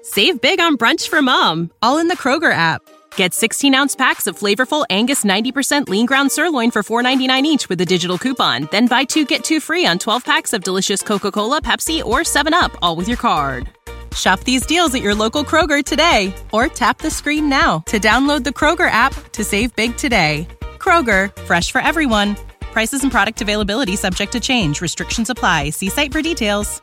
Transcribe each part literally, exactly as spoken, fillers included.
Save big on brunch for mom, all in the Kroger app. Get sixteen-ounce packs of flavorful Angus ninety percent lean ground sirloin for four ninety-nine each with a digital coupon. Then buy two, get two free on twelve packs of delicious Coca-Cola, Pepsi, or seven up, all with your card. Shop these deals at your local Kroger today, or tap the screen now to download the Kroger app to save big today. Kroger, fresh for everyone. Prices and product availability subject to change. Restrictions apply. See site for details.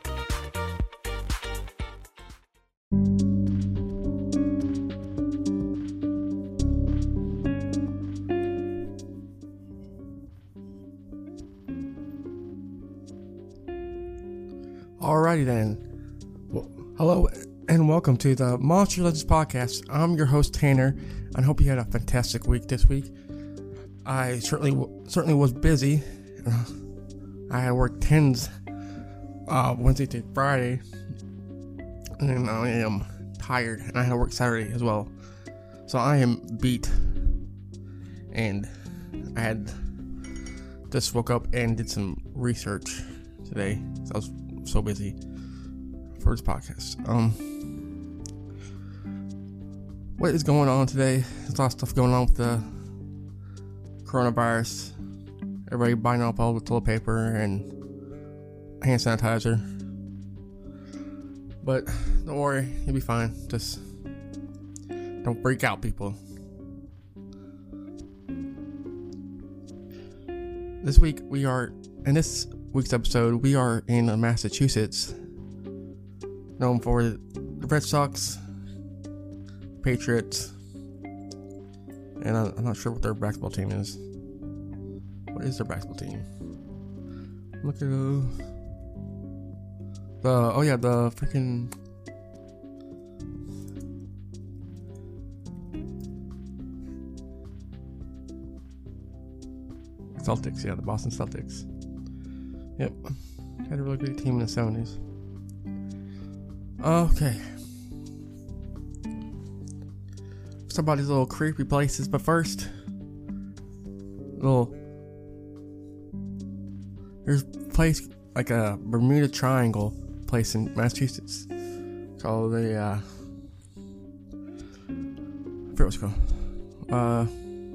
Alrighty then. Well, hello and welcome to the Monster Legends Podcast. I'm your host Tanner. I hope you had a fantastic week this week. I certainly certainly was busy. I had worked tens uh, Wednesday to Friday, and I am tired. And I had work Saturday as well, so I am beat. And I had just woke up and did some research today. So I was so busy for this podcast. Um, what is going on today? There's a lot of stuff going on with the coronavirus. Everybody buying up all the toilet paper and hand sanitizer. But don't worry, you'll be fine. Just don't freak out, people. This week we are in this week's episode, we are in Massachusetts, known for the Red Sox, Patriots, and I'm not sure what their basketball team is. What is their basketball team? Look at the, the oh yeah, the freaking Celtics, yeah, the Boston Celtics. Yep, had a really good team in the seventies. Okay, let's talk about these little creepy places, but first, little there's a place like a Bermuda Triangle place in Massachusetts called the uh, I forget what it's called. Uh,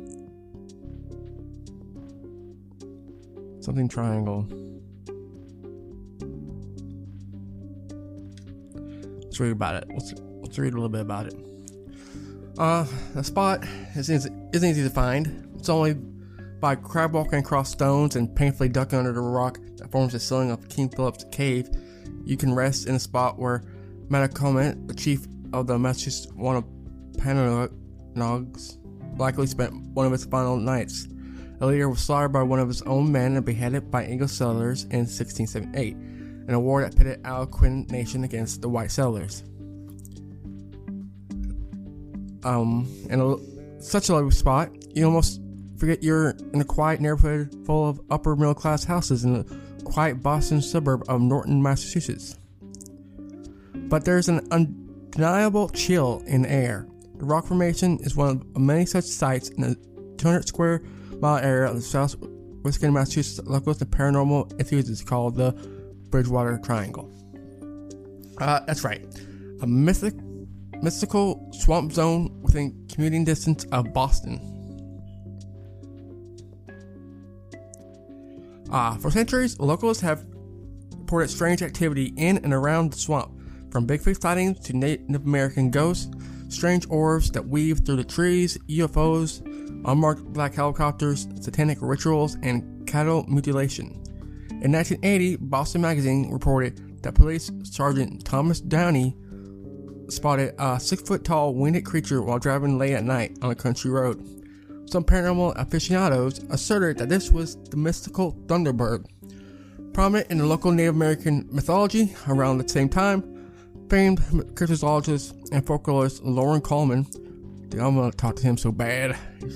something Triangle. Let's read about it. Let's, let's read a little bit about it. Uh, the spot is, isn't easy to find. It's only by crab walking across stones and painfully ducking under the rock that forms the ceiling of King Philip's Cave. You can rest in a spot where Metacomet, the chief of the Massachusetts Wampanoags, likely spent one of his final nights. The leader was slaughtered by one of his own men and beheaded by English settlers in sixteen seventy-eight. In a war that pitted Algonquin Nation against the white settlers. Um, and a, such a lovely spot, you almost forget you're in a quiet neighborhood full of upper middle class houses in the quiet Boston suburb of Norton, Massachusetts. But there's an undeniable chill in the air. The rock formation is one of many such sites in a two hundred square mile area of the southwestern Massachusetts that locals and paranormal enthusiasts call the Bridgewater Triangle. Uh, that's right. A mythic, mystical swamp zone within commuting distance of Boston. Uh, for centuries, locals have reported strange activity in and around the swamp, from Bigfoot sightings to Native American ghosts, strange orbs that weave through the trees, U F Os, unmarked black helicopters, satanic rituals, and cattle mutilation. In nineteen eighty, Boston Magazine reported that Police Sergeant Thomas Downey spotted a six-foot-tall winged creature while driving late at night on a country road. Some paranormal aficionados asserted that this was the mystical Thunderbird. Prominent in the local Native American mythology around the same time, famed cryptozoologist and folklorist Lauren Coleman, dude, I'm gonna talk to him so bad,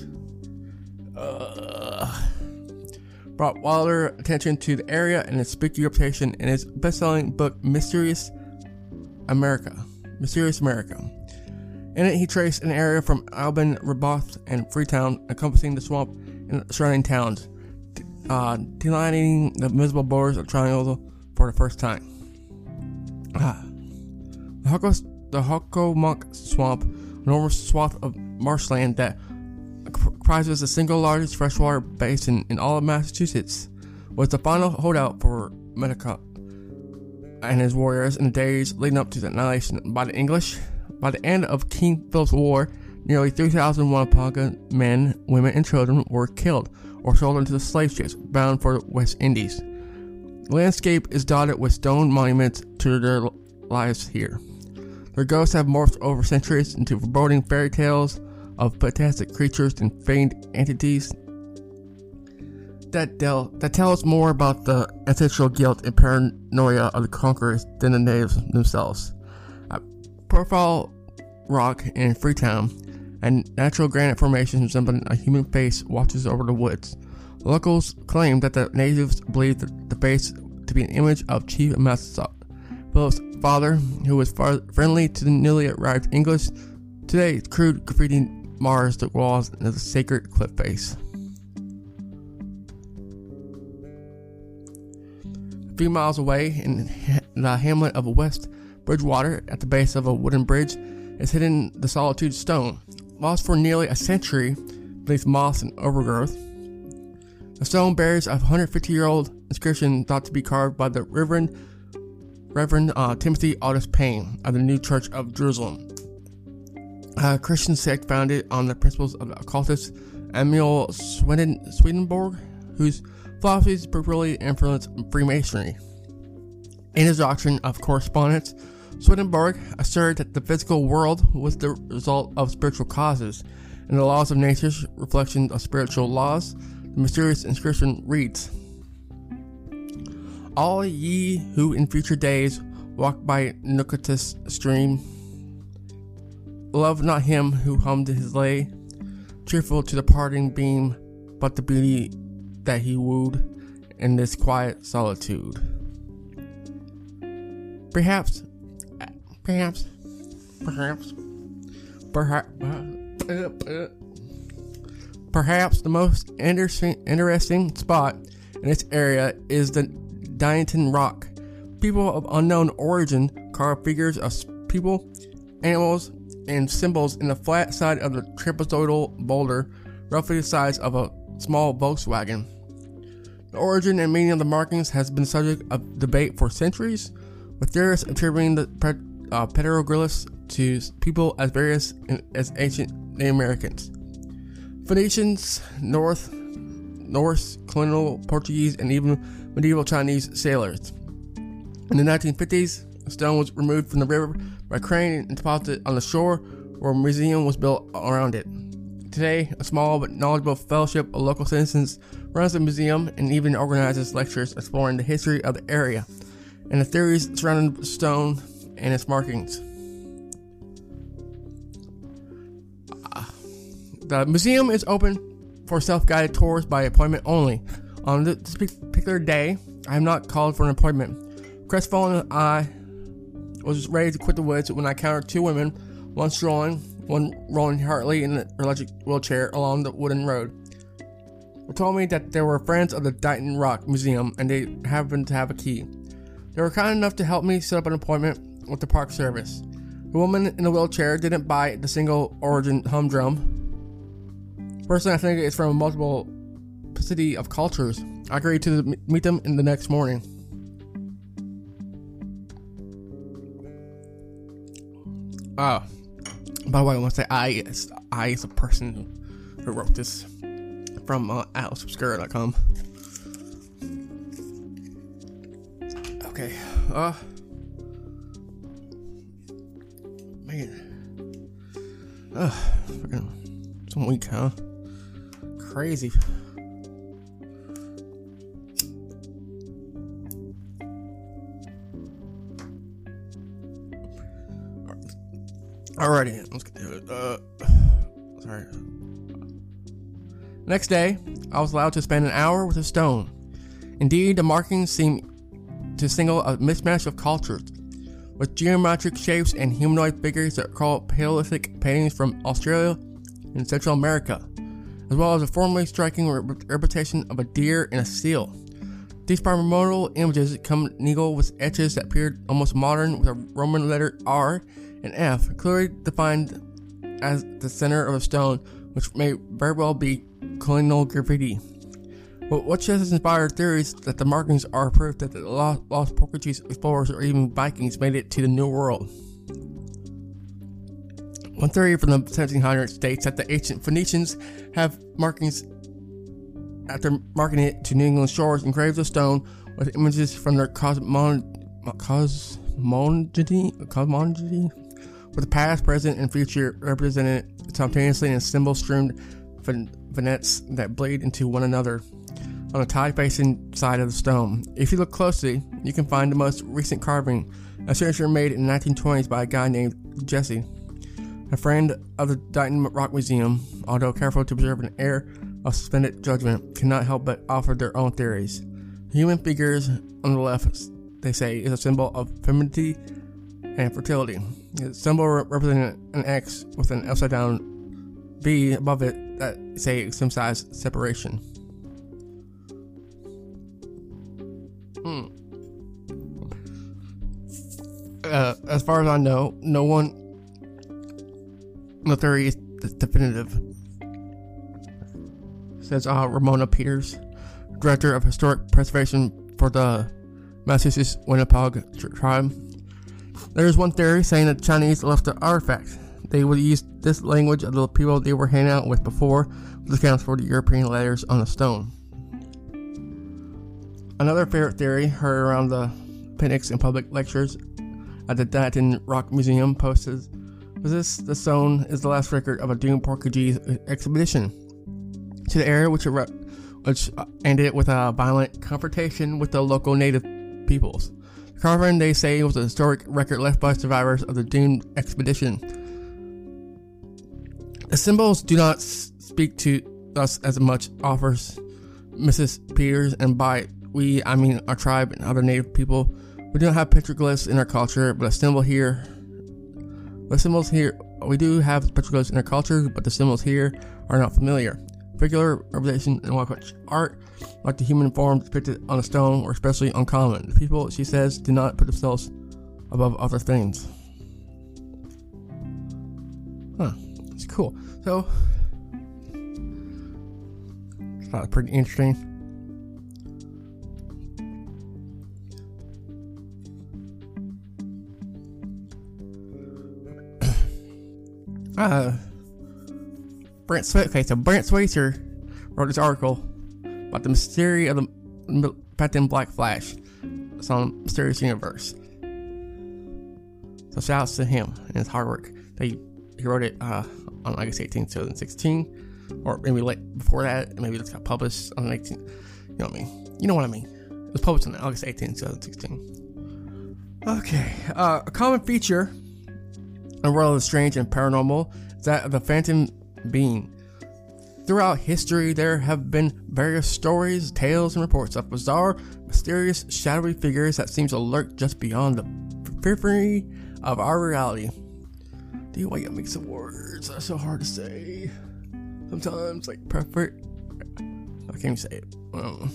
uh, brought wilder attention to the area and its spooky reputation in his best-selling book Mysterious America. Mysterious America. In it, he traced an area from Albin, Rehoboth, and Freetown, encompassing the swamp and surrounding towns, uh, delineating the visible borders of the triangle for the first time. Ah. The the Hockomock Swamp, an enormous swath of marshland that comprises the single largest freshwater basin in all of Massachusetts, was the final holdout for Medicott and his warriors in the days leading up to the annihilation by the English. By the end of King Philip's War, nearly three thousand Wampanoag men, women, and children were killed or sold into the slave ships bound for the West Indies. The landscape is dotted with stone monuments to their lives here. Their ghosts have morphed over centuries into foreboding fairy tales of fantastic creatures and famed entities that, del- that tell us more about the ancestral guilt and paranoia of the conquerors than the natives themselves. At Profile Rock in Freetown, and natural granite formation resembling a human face watches over the woods. Locals claim that the natives believe the face to be an image of Chief Massasoit, Philip's father, who was far- friendly to the newly arrived English. Today, crude graffiti mars the walls of the sacred cliff face. A few miles away, in the hamlet of West Bridgewater, at the base of a wooden bridge, is hidden the Solitude Stone, lost for nearly a century beneath moss and overgrowth. The stone bears a one hundred fifty-year-old inscription thought to be carved by the Reverend Reverend uh, Timothy Aldous Payne of the New Church of Jerusalem, a Christian sect founded on the principles of the occultist Emil Sweden, Swedenborg, whose philosophies purportedly influenced Freemasonry. In his doctrine of correspondence, Swedenborg asserted that the physical world was the result of spiritual causes, and the laws of nature's reflection of spiritual laws. The mysterious inscription reads, "All ye who in future days walk by Nucleus stream, love not him who hummed his lay, cheerful to the parting beam, but the beauty that he wooed in this quiet solitude." Perhaps, perhaps, perhaps, perhaps, perhaps the most interesting, interesting spot in this area is the Dighton Rock. People of unknown origin carve figures of people, animals, and symbols in the flat side of the trapezoidal boulder, roughly the size of a small Volkswagen. The origin and meaning of the markings has been subject of debate for centuries, with theorists attributing the uh, petroglyphs to people as various as ancient Native Americans, Phoenicians, North, Norse, colonial Portuguese, and even medieval Chinese sailors. In the nineteen fifties, a stone was removed from the river by crane and deposited on the shore, where a museum was built around it. Today, a small but knowledgeable fellowship of local citizens runs the museum and even organizes lectures exploring the history of the area and the theories surrounding the stone and its markings. Uh, the museum is open for self-guided tours by appointment only. On this particular day, I am not called for an appointment. Crestfallen, I was ready to quit the woods when I encountered two women, one strolling, one rolling hardly in an electric wheelchair along the wooden road. They told me that they were friends of the Dighton Rock Museum and they happened to have a key. They were kind enough to help me set up an appointment with the Park Service. The woman in the wheelchair didn't buy the single origin humdrum. Personally, I think it's from a multiplicity of cultures. I agreed to meet them in the next morning. Oh, by the way, I want to say I is, I is a person who wrote this from uh, atlas obscura dot com. Okay, uh, man, uh, fucking some week, huh? Crazy. Alrighty, let's get to it. Uh, sorry. Next day, I was allowed to spend an hour with a stone. Indeed, the markings seem to signal a mismatch of cultures, with geometric shapes and humanoid figures that recall Paleolithic paintings from Australia and Central America, as well as a formerly striking representation of a deer and a seal. These primordial images come mingled with etches that appeared almost modern, with a Roman letter R an F, clearly defined as the center of a stone, which may very well be colonial graffiti. But what has inspired theories that the markings are proof that the lost, lost Portuguese explorers or even Vikings made it to the New World. One theory from the seventeen hundreds states that the ancient Phoenicians have markings after marking it to New England shores engraved of stone with images from their cosmon- cosmology, cosmology, with the past, present, and future represented simultaneously in symbol-strewn vignettes that bleed into one another on the tide-facing side of the stone. If you look closely, you can find the most recent carving, a signature made in the nineteen twenties by a guy named Jesse, a friend of the Dighton Rock Museum. Although careful to preserve an air of suspended judgment, cannot help but offer their own theories. Human figures on the left, they say, is a symbol of femininity and fertility. The symbol representing an X with an upside-down V above it that say some size separation. Hmm. Uh, as far as I know, no one the theory is definitive, says uh, Ramona Peters, Director of Historic Preservation for the Massachusetts Winnepaug tribe. There is one theory saying that the Chinese left the artifacts. They would use this language of the people they were hanging out with before, which accounts for the European letters on the stone. Another favorite theory heard around the picnics and public lectures at the Dighton Rock Museum posted was this: the stone is the last record of a doomed Portuguese expedition to the area, which, which ended with a violent confrontation with the local native peoples. The carving, they say, was a historic record left by survivors of the doomed expedition. The symbols do not speak to us as much, offers Missus Peters, and by we, I mean our tribe and other native people. We don't have petroglyphs in our culture, but a symbol here. The symbols here, we do have petroglyphs in our culture, but the symbols here are not familiar. Figular representation in white art, like the human form depicted on a stone, were especially uncommon. The people, she says, do not put themselves above other things. Huh, it's cool. So, it's uh, pretty interesting. Uh, Brent Swe- okay, so Brent Swayzer wrote this article about the mystery of the Phantom Black Flash. It's on Mysterious Universe. So shout outs to him and his hard work. He, he wrote it uh, on August eighteenth, twenty sixteen, or maybe late before that. Maybe it got published on the eighteenth. You know what I mean? You know what I mean? It was published on August eighteenth, twenty sixteen. Okay, uh, a common feature in the world of the strange and paranormal is that of the phantom being. Throughout history, there have been various stories, tales, and reports of bizarre, mysterious, shadowy figures that seem to lurk just beyond the periphery of our reality. Do you want to mix of words? That's so hard to say. Sometimes, like, perfect. I can't even say it. Um,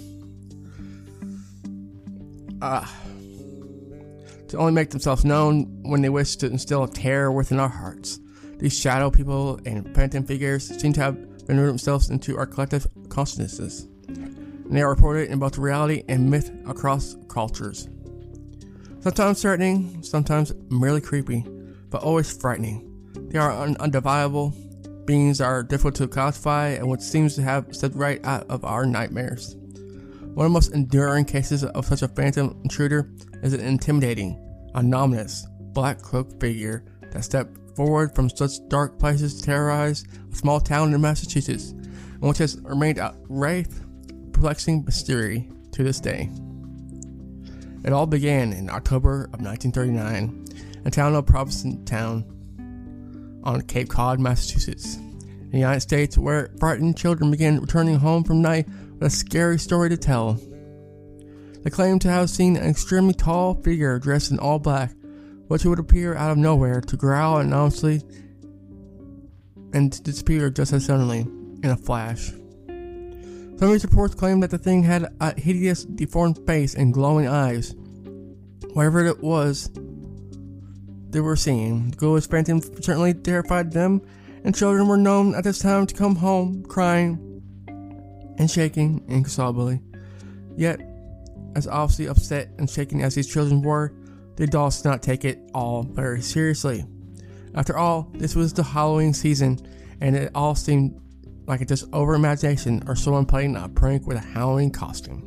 ah. To only make themselves known when they wish to instill terror within our hearts. These shadow people and phantom figures seem to have ventured themselves into our collective consciousnesses, and they are reported in both reality and myth across cultures. Sometimes threatening, sometimes merely creepy, but always frightening. They are un- undivisible beings that are difficult to classify and what seems to have stepped right out of our nightmares. One of the most enduring cases of such a phantom intruder is an intimidating, ominous, black-cloaked figure that stepped forward from such dark places to terrorize a small town in Massachusetts, and which has remained a wraith, perplexing mystery to this day. It all began in October of nineteen thirty-nine in the town of Provincetown on Cape Cod, Massachusetts, in the United States, where frightened children began returning home from night with a scary story to tell. They claimed to have seen an extremely tall figure dressed in all black, which would appear out of nowhere to growl anonymously and to disappear just as suddenly in a flash. Some of these reports claimed that the thing had a hideous, deformed face and glowing eyes. Whatever it was, they were seeing. The ghoulish phantom certainly terrified them, and children were known at this time to come home crying and shaking inconsolably. Yet, as obviously upset and shaken as these children were, the adults did not take it all very seriously. After all, this was the Halloween season, and it all seemed like it just over imagination or someone playing a prank with a Halloween costume.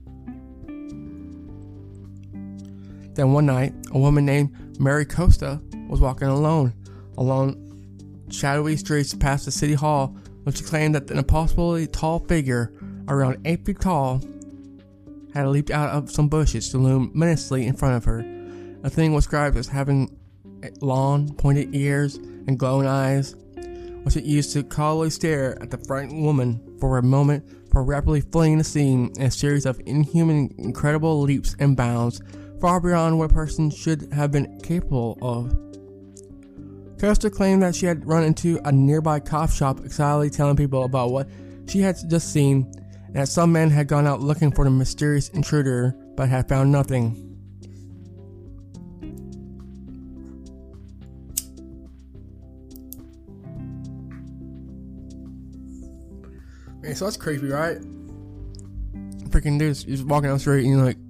Then one night, a woman named Mary Costa was walking alone along shadowy streets past the city hall when she claimed that an impossibly tall figure, around eight feet tall, had leaped out of some bushes to loom menacingly in front of her. The thing was described as having long, pointed ears and glowing eyes, which it used to calmly stare at the frightened woman for a moment before rapidly fleeing the scene in a series of inhuman, incredible leaps and bounds, far beyond what a person should have been capable of. Costa claimed that she had run into a nearby coffee shop, excitedly telling people about what she had just seen, and that some men had gone out looking for the mysterious intruder, but had found nothing. Man, so that's creepy, right? Freaking dude, you're just walking down the street and you're like,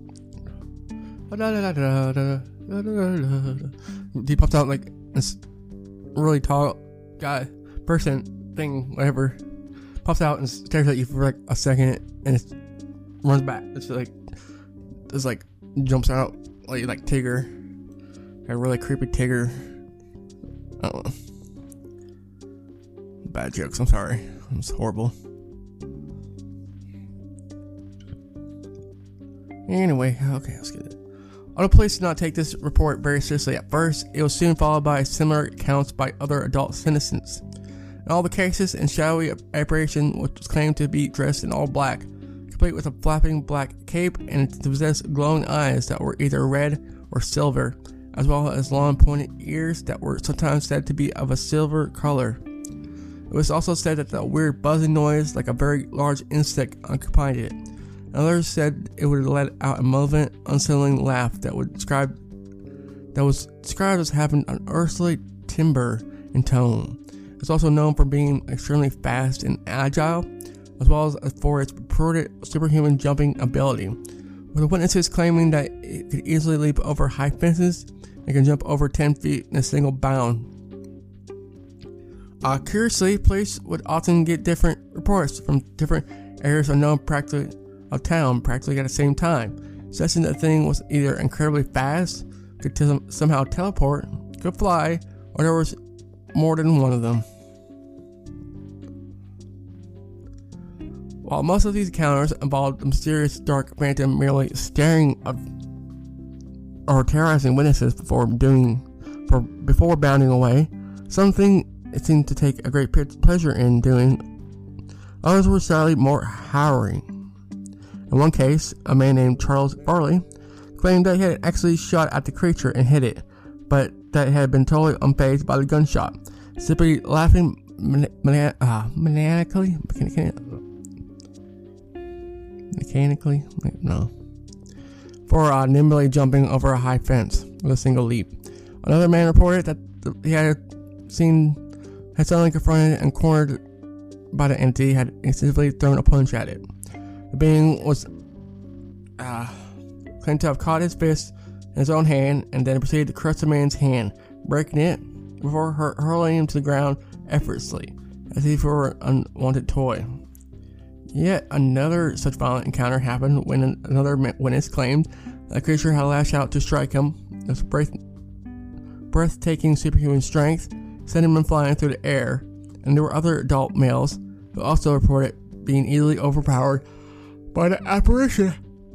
he pops out like this really tall guy, person, thing, whatever, pops out and stares at you for like a second and it runs back. It's like, it's like jumps out like like Tigger, a really creepy Tigger. I don't know. Bad jokes. I'm sorry. It's horrible. Anyway, okay, let's get it. Although police did not take this report very seriously at first, it was soon followed by similar accounts by other adult citizens. In all the cases, a shadowy apparition which was claimed to be dressed in all black, complete with a flapping black cape, and to possess glowing eyes that were either red or silver, as well as long pointed ears that were sometimes said to be of a silver color. It was also said that the weird buzzing noise, like a very large insect, occupied it. Others said it would let out a malevolent, unsettling laugh that would describe that was described as having an earthly timbre in tone. It's also known for being extremely fast and agile, as well as for its purported superhuman jumping ability, with the witnesses claiming that it could easily leap over high fences and can jump over ten feet in a single bound. Uh, curiously, police would often get different reports from different areas of known practically of town practically at the same time, suggesting that the thing was either incredibly fast, could t- somehow teleport, could fly, or there was more than one of them. While most of these encounters involved the mysterious dark phantom merely staring of, or terrorizing witnesses before doing, for before bounding away, something it seemed to take a great pleasure in doing. Others were sadly more harrowing. In one case, a man named Charles Farley claimed that he had actually shot at the creature and hit it, but that it had been totally unfazed by the gunshot, simply laughing man- man- uh, maniacally, mechanically, no, for uh, nimbly jumping over a high fence with a single leap. Another man reported that he had seen, had suddenly confronted and cornered by the entity, had instinctively thrown a punch at it. The being was uh, claimed to have caught his fist in his own hand and then proceeded to crush the man's hand, breaking it before hur- hurling him to the ground effortlessly, as if it were an unwanted toy. Yet another such violent encounter happened when another witness claimed that the creature had lashed out to strike him with breath- breathtaking superhuman strength, sending him flying through the air, and there were other adult males who also reported being easily overpowered by the apparition.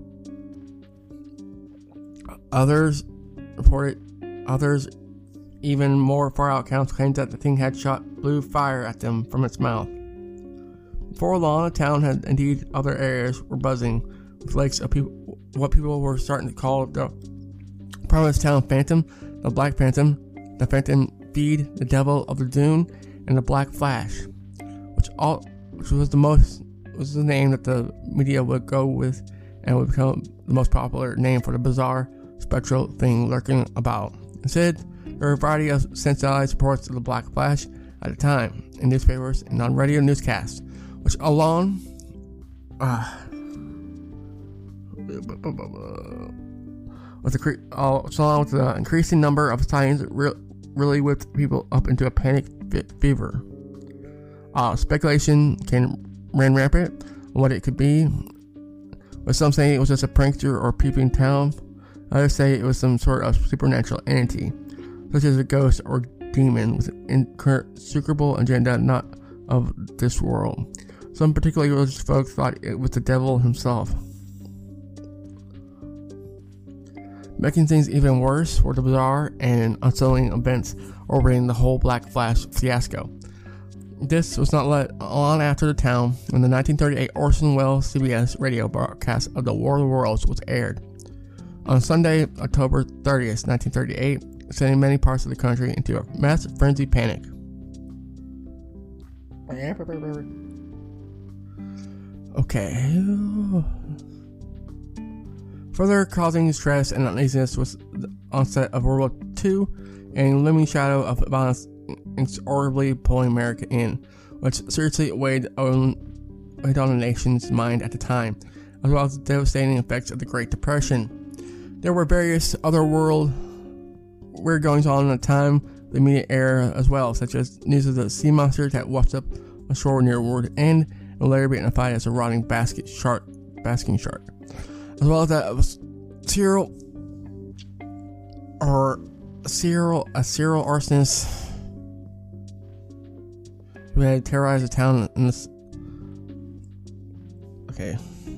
Others reported, others even more far out accounts claimed that the thing had shot blue fire at them from its mouth. Before long, the town had indeed other areas were buzzing with lakes of people, what people were starting to call the Providence Town Phantom, the Black Phantom, the Phantom Feed, the Devil of the Dune, and the Black Flash, which all which was the most was the name that the media would go with and would become the most popular name for the bizarre spectral thing lurking about. Instead, There were a variety of sensationalized reports of the Black Flash at the time in newspapers and on radio newscasts, which alone uh, with the uh, along with the increasing number of sightings, re- really whipped people up into a panic fever. Uh, speculation can ran rampant on what it could be, with some saying it was just a prankster or peeping Tom. Others say it was some sort of supernatural entity, such as a ghost or demon with an inexplicable agenda not of this world. Some particularly religious folks thought it was the devil himself. Making things even worse were the bizarre and unsettling events orbiting the whole Black Flash fiasco. This was not let long after the town when the nineteen thirty-eight Orson Welles C B S radio broadcast of The War of the Worlds was aired. On Sunday, October thirtieth, nineteen thirty-eight, sending many parts of the country into a mass frenzied panic. Okay. Further causing stress and uneasiness was the onset of World War Two and a looming shadow of violence inexorably pulling America in, which seriously weighed on, weighed on the nation's mind at the time, as well as the devastating effects of the Great Depression. There were various other world weird goings on at the time, the immediate era as well, such as news of the sea monster that washed up ashore near World End and later be identified as a rotting basket shark, basking shark, as well as that of a serial or a serial a serial arsonist who had terrorized the town in this okay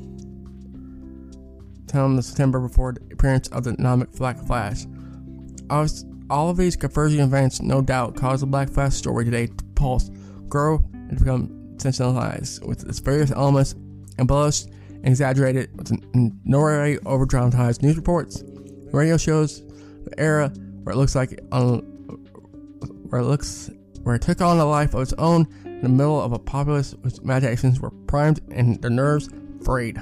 town in September before the appearance of the Nomic Black Flash. All of these converging events, no doubt, caused the Black Flash story today to pulse, grow, and become sensationalized, with its various elements embellished and exaggerated with no way over dramatized news reports, radio shows, the era where it looks like on where it looks where it took on a life of its own in the middle of a populace whose imaginations were primed and their nerves frayed.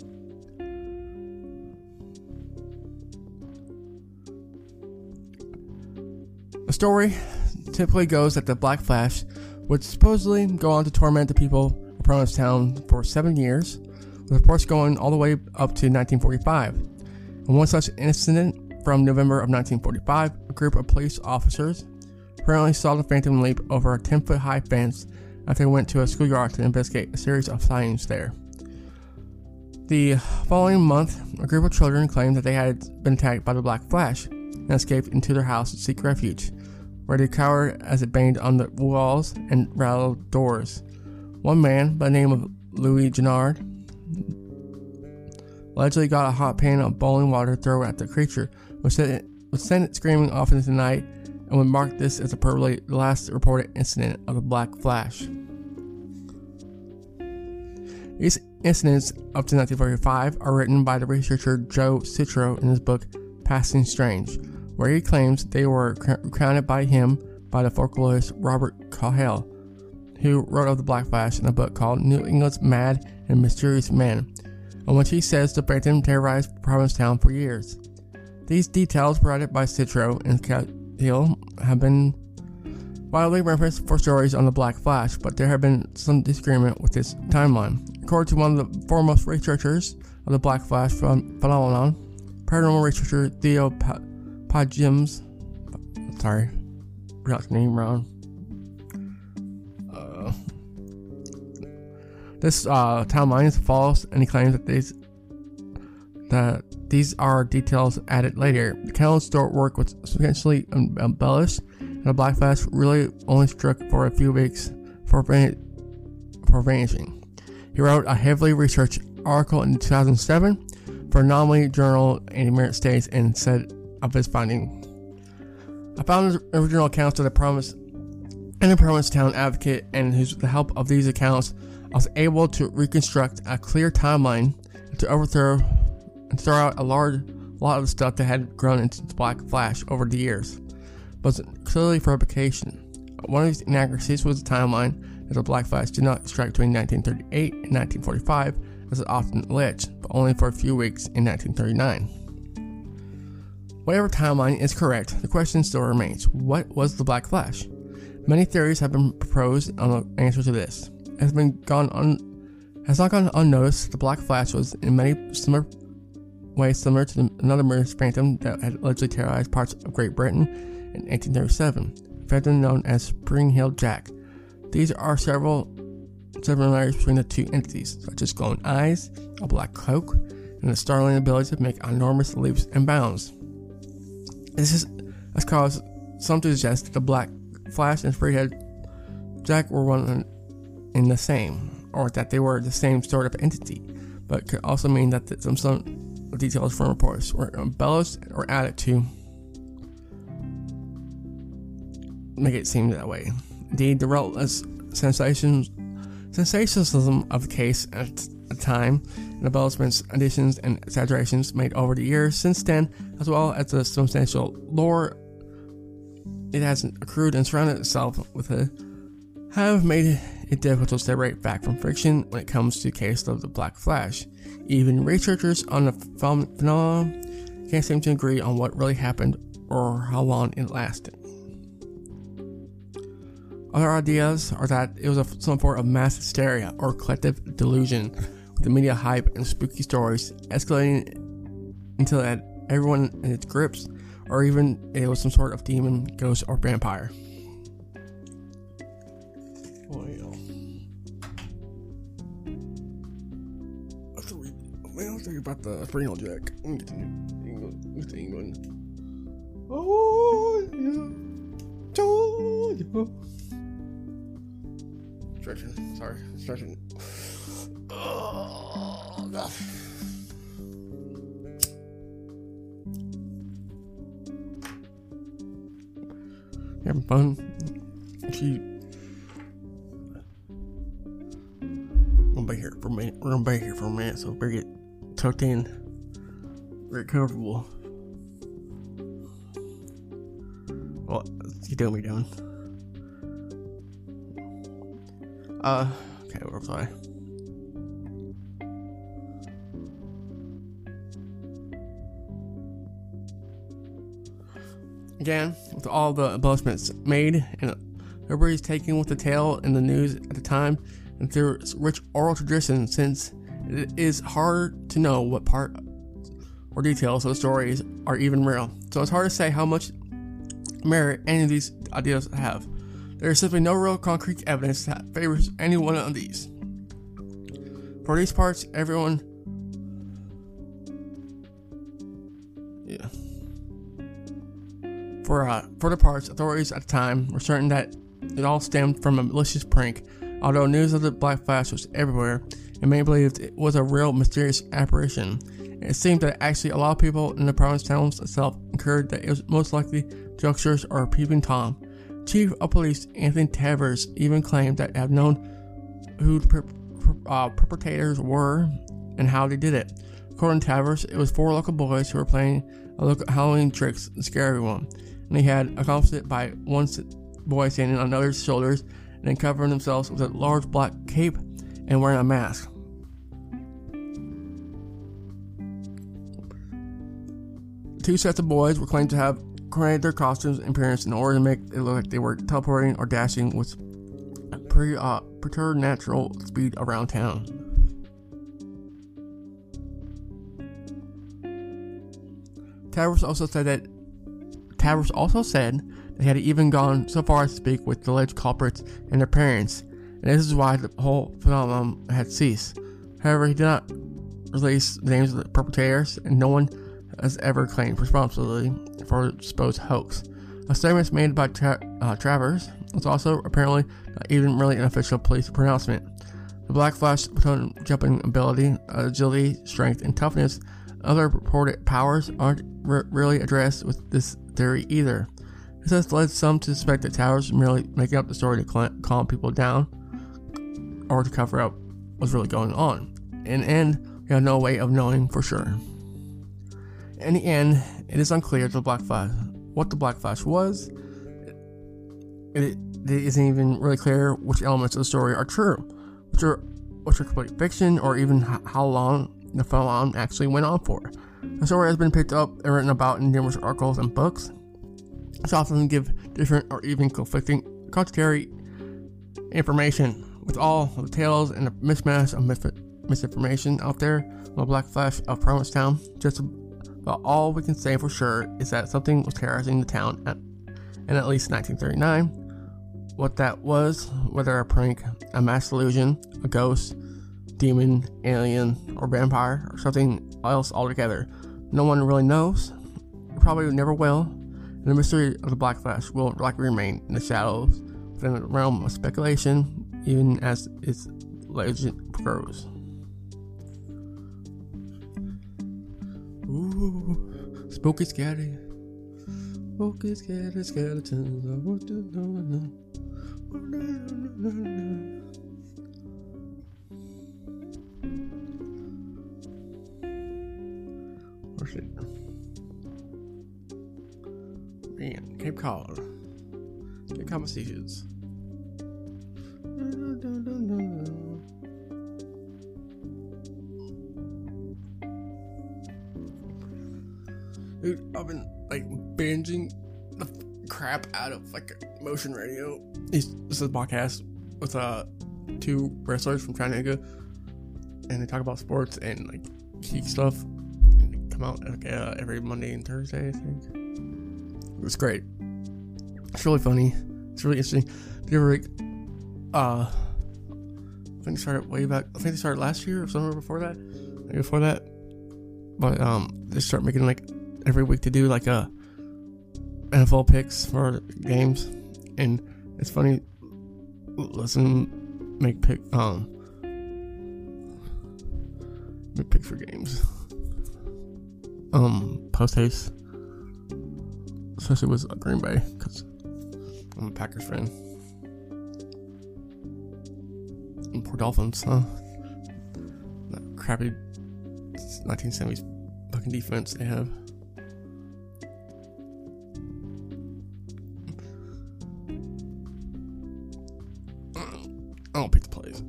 The story typically goes that the Black Flash would supposedly go on to torment the people of Promise Town for seven years, with reports going all the way up to nineteen forty-five. In one such incident from November of nineteen forty-five, a group of police officers apparently saw the Phantom leap over a ten-foot-high fence after they went to a schoolyard to investigate a series of sightings there. The following month, a group of children claimed that they had been attacked by the Black Flash and escaped into their house to seek refuge, where they cowered as it banged on the walls and rattled doors. One man, by the name of Louis Gennard, allegedly got a hot pan of boiling water thrown at the creature, which sent it, which sent it screaming off into the night, and would mark this as a probably the last reported incident of the Black Flash. These incidents up to nineteen forty-five are written by the researcher Joe Citro in his book Passing Strange, where he claims they were recounted by him by the folklorist Robert Cahill, who wrote of the Black Flash in a book called New England's Mad and Mysterious Man, in which he says the Phantom terrorized Provincetown for years. These details provided by Citro and Cahill have been widely referenced for stories on the Black Flash, but there have been some disagreement with this timeline. According to one of the foremost researchers of the Black Flash phenomenon, paranormal researcher Theo pa- Pajims, sorry, pronounced name wrong. Uh, this uh, timeline is false, and he claims that these that these are details added later. The Calendar store work was substantially embellished, and the Black Flash really only struck for a few weeks for for vanishing. He wrote a heavily researched article in two thousand seven for Anomaly Journal in the United States and said of his finding, I found the original accounts of the Promise and the Provincetown Advocate, and with the help of these accounts, I was able to reconstruct a clear timeline to overthrow and throw out a large lot of the stuff that had grown into the Black Flash over the years, but clearly fabrication. One of these inaccuracies was the timeline that the Black Flash did not strike between nineteen thirty-eight and nineteen forty-five, as is often alleged, but only for a few weeks in nineteen thirty-nine. Whatever timeline is correct, the question still remains: what was the Black Flash? Many theories have been proposed on the answer to this. It has been gone un- has not gone unnoticed. The Black Flash was in many similar ways similar to the, another murderous phantom that had allegedly terrorized parts of Great Britain in eighteen thirty-seven, a phantom known as Spring Hill Jack. These are several similarities between the two entities, such as glowing eyes, a black cloak, and the startling ability to make enormous leaps and bounds. This is, has caused some to suggest that the Black Flash and Spring Hill Jack were one and the same, or that they were the same sort of entity, but could also mean that the, some, some details from reports were embellished or added to make it seem that way. Indeed, the relentless sensations, sensationalism of the case at the time, and embellishments, additions, and exaggerations made over the years since then, as well as the substantial lore it has accrued and surrounded itself with, it, have made it difficult to separate fact from fiction when it comes to the case of the Black Flash. Even researchers on the phenomenon can't seem to agree on what really happened or how long it lasted. Other ideas are that it was a, some form of mass hysteria or collective delusion, with the media hype and spooky stories escalating until it had everyone in its grips, or even it was some sort of demon, ghost, or vampire. Oh, yeah. Let's read. Man, I was thinking about the Spring Hill Jack. Let me get to England. Let me get to England. Oh, yeah. Told you. Stretching. Sorry. Stretching. Oh, God. Having fun. She. We're gonna be here for a minute. We're gonna be here for a minute, so better get tucked in, very comfortable. What you doing? Me doing? Uh, okay. Where was I? Again, with all the embellishments made and liberties taken with the tale in the news at the time, and through its rich oral tradition, since it is hard to know what part or details of the stories are even real. So it's hard to say how much merit any of these ideas have. There is simply no real concrete evidence that favors any one of these. For these parts, everyone... Yeah. For, uh, for the parts, authorities at the time were certain that it all stemmed from a malicious prank, although news of the Black Flash was everywhere, and many believed it was a real mysterious apparition. It seemed that actually a lot of people in the province towns itself incurred that it was most likely jokesters or peeping Tom. Chief of Police Anthony Travers even claimed that have known who the per- per- uh, perpetrators were and how they did it. According to Travers, it was four local boys who were playing a local Halloween tricks to scare everyone, and they had accomplished it by one boy standing on another's shoulders and then covering themselves with a large black cape and wearing a mask. Two sets of boys were claimed to have coordinated their costumes and appearance in order to make it look like they were teleporting or dashing with pretty uh, preternatural speed around town. Travers also said that Travers also said that he had even gone so far as to speak with the alleged culprits and their parents, and this is why the whole phenomenon had ceased. However, he did not release the names of the perpetrators, and no one has ever claimed responsibility for the supposed hoax. A statement made by Tra- uh, Travers was also apparently not even really an official police pronouncement. The Black Flash baton jumping ability, agility, strength, and toughness, other purported powers aren't re- really addressed with this theory either. This has led some to suspect that Travers was merely making up the story to cl- calm people down or to cover up what's really going on. In the end, we have no way of knowing for sure. In the end, it is unclear to the Black Flash what the Black Flash was. It, it isn't even really clear which elements of the story are true, which are which are complete fiction, or even h- how long the phenomenon actually went on for. The story has been picked up and written about in numerous articles and books. It often give different or even conflicting, contradictory information, with all of the tales and the mismatch of mis- misinformation out there on the Black Flash of Provincetown. Just about all we can say for sure is that something was terrorizing the town at, in at least nineteen thirty-nine. What that was, whether a prank, a mass illusion, a ghost, demon, alien, or vampire, or something else altogether, no one really knows. Probably never will. And the mystery of the Black Flash will likely remain in the shadows within the realm of speculation, even as its legend grows. Ooh, spooky, scary, spooky, scary skeletons. I want to know. Where's it? Man, Cape Cod. Cape Cod, Massachusetts. Dude, I've been like binging the crap out of like Motion Radio. This is a podcast with uh two wrestlers from Chattanooga, and they talk about sports and like geek stuff. And they come out like, uh, every Monday and Thursday, I think. It was great. It's really funny. It's really interesting. They were like, uh, I think they started way back. I think they started last year or somewhere before that. Maybe before that, but um, they start making like every week to do like a N F L picks for games, and it's funny. Listen, make pick um make picks for games. Um, post haste, especially with Green Bay, because I'm a Packers fan. And poor Dolphins, huh? That crappy nineteen seventies fucking defense they have. I don't pick the plays.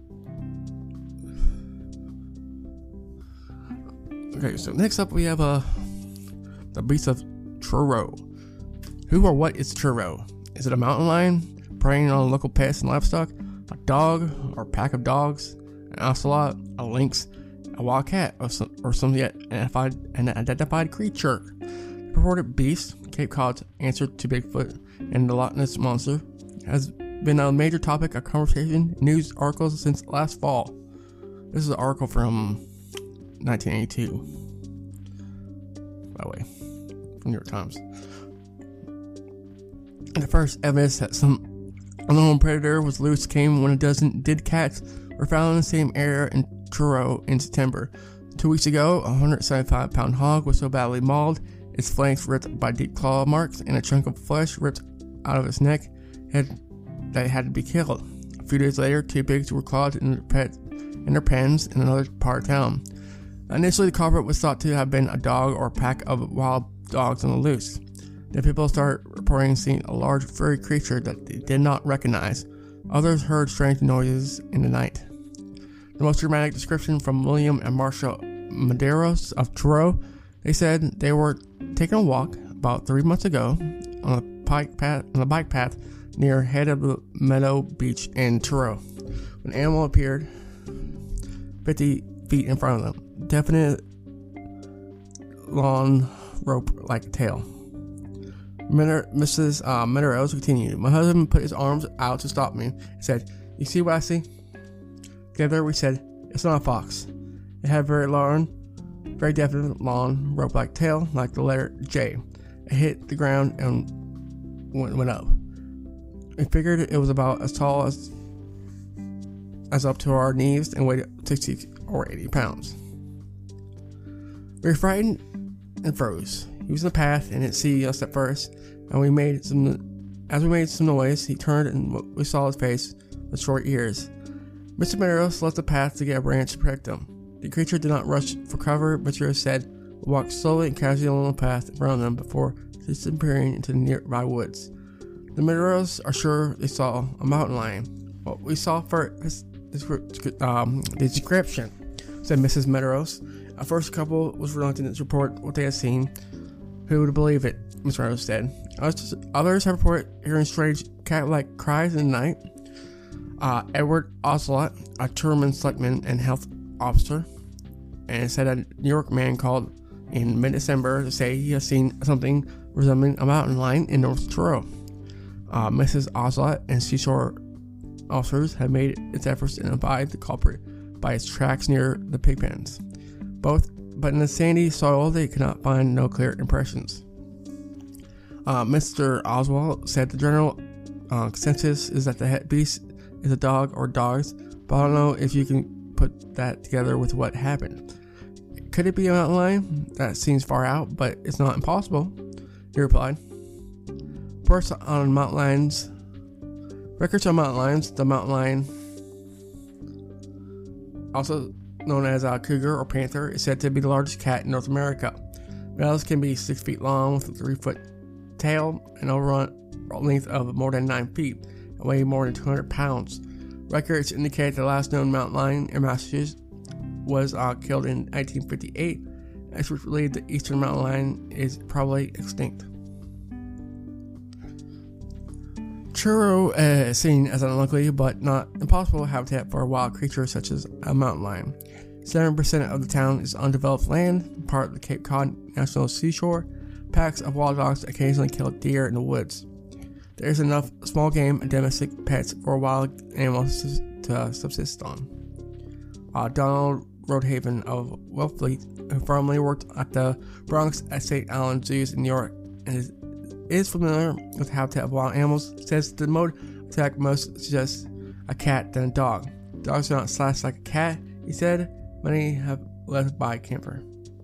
Okay, so next up we have uh, the beast of Truro. Who or what is Truro? Is it a mountain lion preying on local pets and livestock? A dog or a pack of dogs? An ocelot? A lynx? A wild cat? Or some, or some yet identified, an identified creature? The purported beast, Cape Cod's answer to Bigfoot and the Loch Ness Monster, has been a major topic of conversation in news articles since last fall. This is an article from nineteen eighty-two, by the way, from New York Times. And the first evidence that some unknown predator was loose came when a dozen dead cats were found in the same area in Truro in September. Two weeks ago, a one hundred seventy-five pound hog was so badly mauled, its flanks ripped by deep claw marks and a chunk of flesh ripped out of its neck had that it had to be killed. A few days later, two pigs were clawed in their, pet, in their pens in another part of town. Initially, the culprit was thought to have been a dog or a pack of wild dogs on the loose. Then people started reporting seeing a large furry creature that they did not recognize. Others heard strange noises in the night. The most dramatic description from William and Marcia Medeiros of Truro. They said they were taking a walk about three months ago on a bike path, on a bike path near Head of the Meadow Beach in Truro. An animal appeared fifty feet in front of them. Definite long rope-like tail. Missus Uh, Medeiros continued. My husband put his arms out to stop me and said, "You see what I see?" Together we said, "It's not a fox." It had a very long, very definite long rope-like tail, like the letter J. It hit the ground and went, went up. We figured it was about as tall as as up to our knees and weighed sixty or eighty pounds. We were frightened and froze. He was in the path and didn't see us at first, and we made some. As we made some noise, he turned and we saw his face with short ears. Mister Medeiros left the path to get a branch to protect him. The creature did not rush for cover. Mister said, we walked slowly and casually along the path in front of them before disappearing into the nearby woods. The Medeiros are sure they saw a mountain lion. What we saw for this, this um, the description, said Missus Medeiros, A first couple was reluctant to report what they had seen. Who would believe it? Mister Rose said. Others have reported hearing strange cat-like cries in the night. Uh, Edward Ocelot, a Turman Selectman and health officer, and said a New York man called in mid-December to say he has seen something resembling a mountain lion in North Truro. Uh, Missus Ocelot and seashore officers have made its efforts to identify the culprit by its tracks near the pig pens. Both, but in the sandy soil, they could not find no clear impressions. Uh, Mister Oswald said the general uh, consensus is that the head beast is a dog or dogs, but I don't know if you can put that together with what happened. Could it be a mountain lion? That seems far out, but it's not impossible, he replied. First on mountain lions, records on mountain lions, the mountain lion, also known as a cougar or panther, is said to be the largest cat in North America. Males can be six feet long with a three foot tail and over a length of more than nine feet and weigh more than two hundred pounds. Records indicate the last known mountain lion in Massachusetts was uh, killed in nineteen fifty-eight. Experts believe the eastern mountain lion is probably extinct. Truro uh, is seen as an unlikely but not impossible habitat for a wild creature such as a mountain lion. seven percent of the town is undeveloped land, part of the Cape Cod National Seashore. Packs of wild dogs occasionally kill deer in the woods. There is enough small game and domestic pets for wild animals to subsist on. Uh, Donald Roadhaven of Wellfleet, who formerly worked at the Bronx at Saint Allen Zoos in New York and is, is familiar with the habitat of wild animals, says the mode of attack most suggests a cat than a dog. Dogs do not slash like a cat, he said. Many have left by a camper.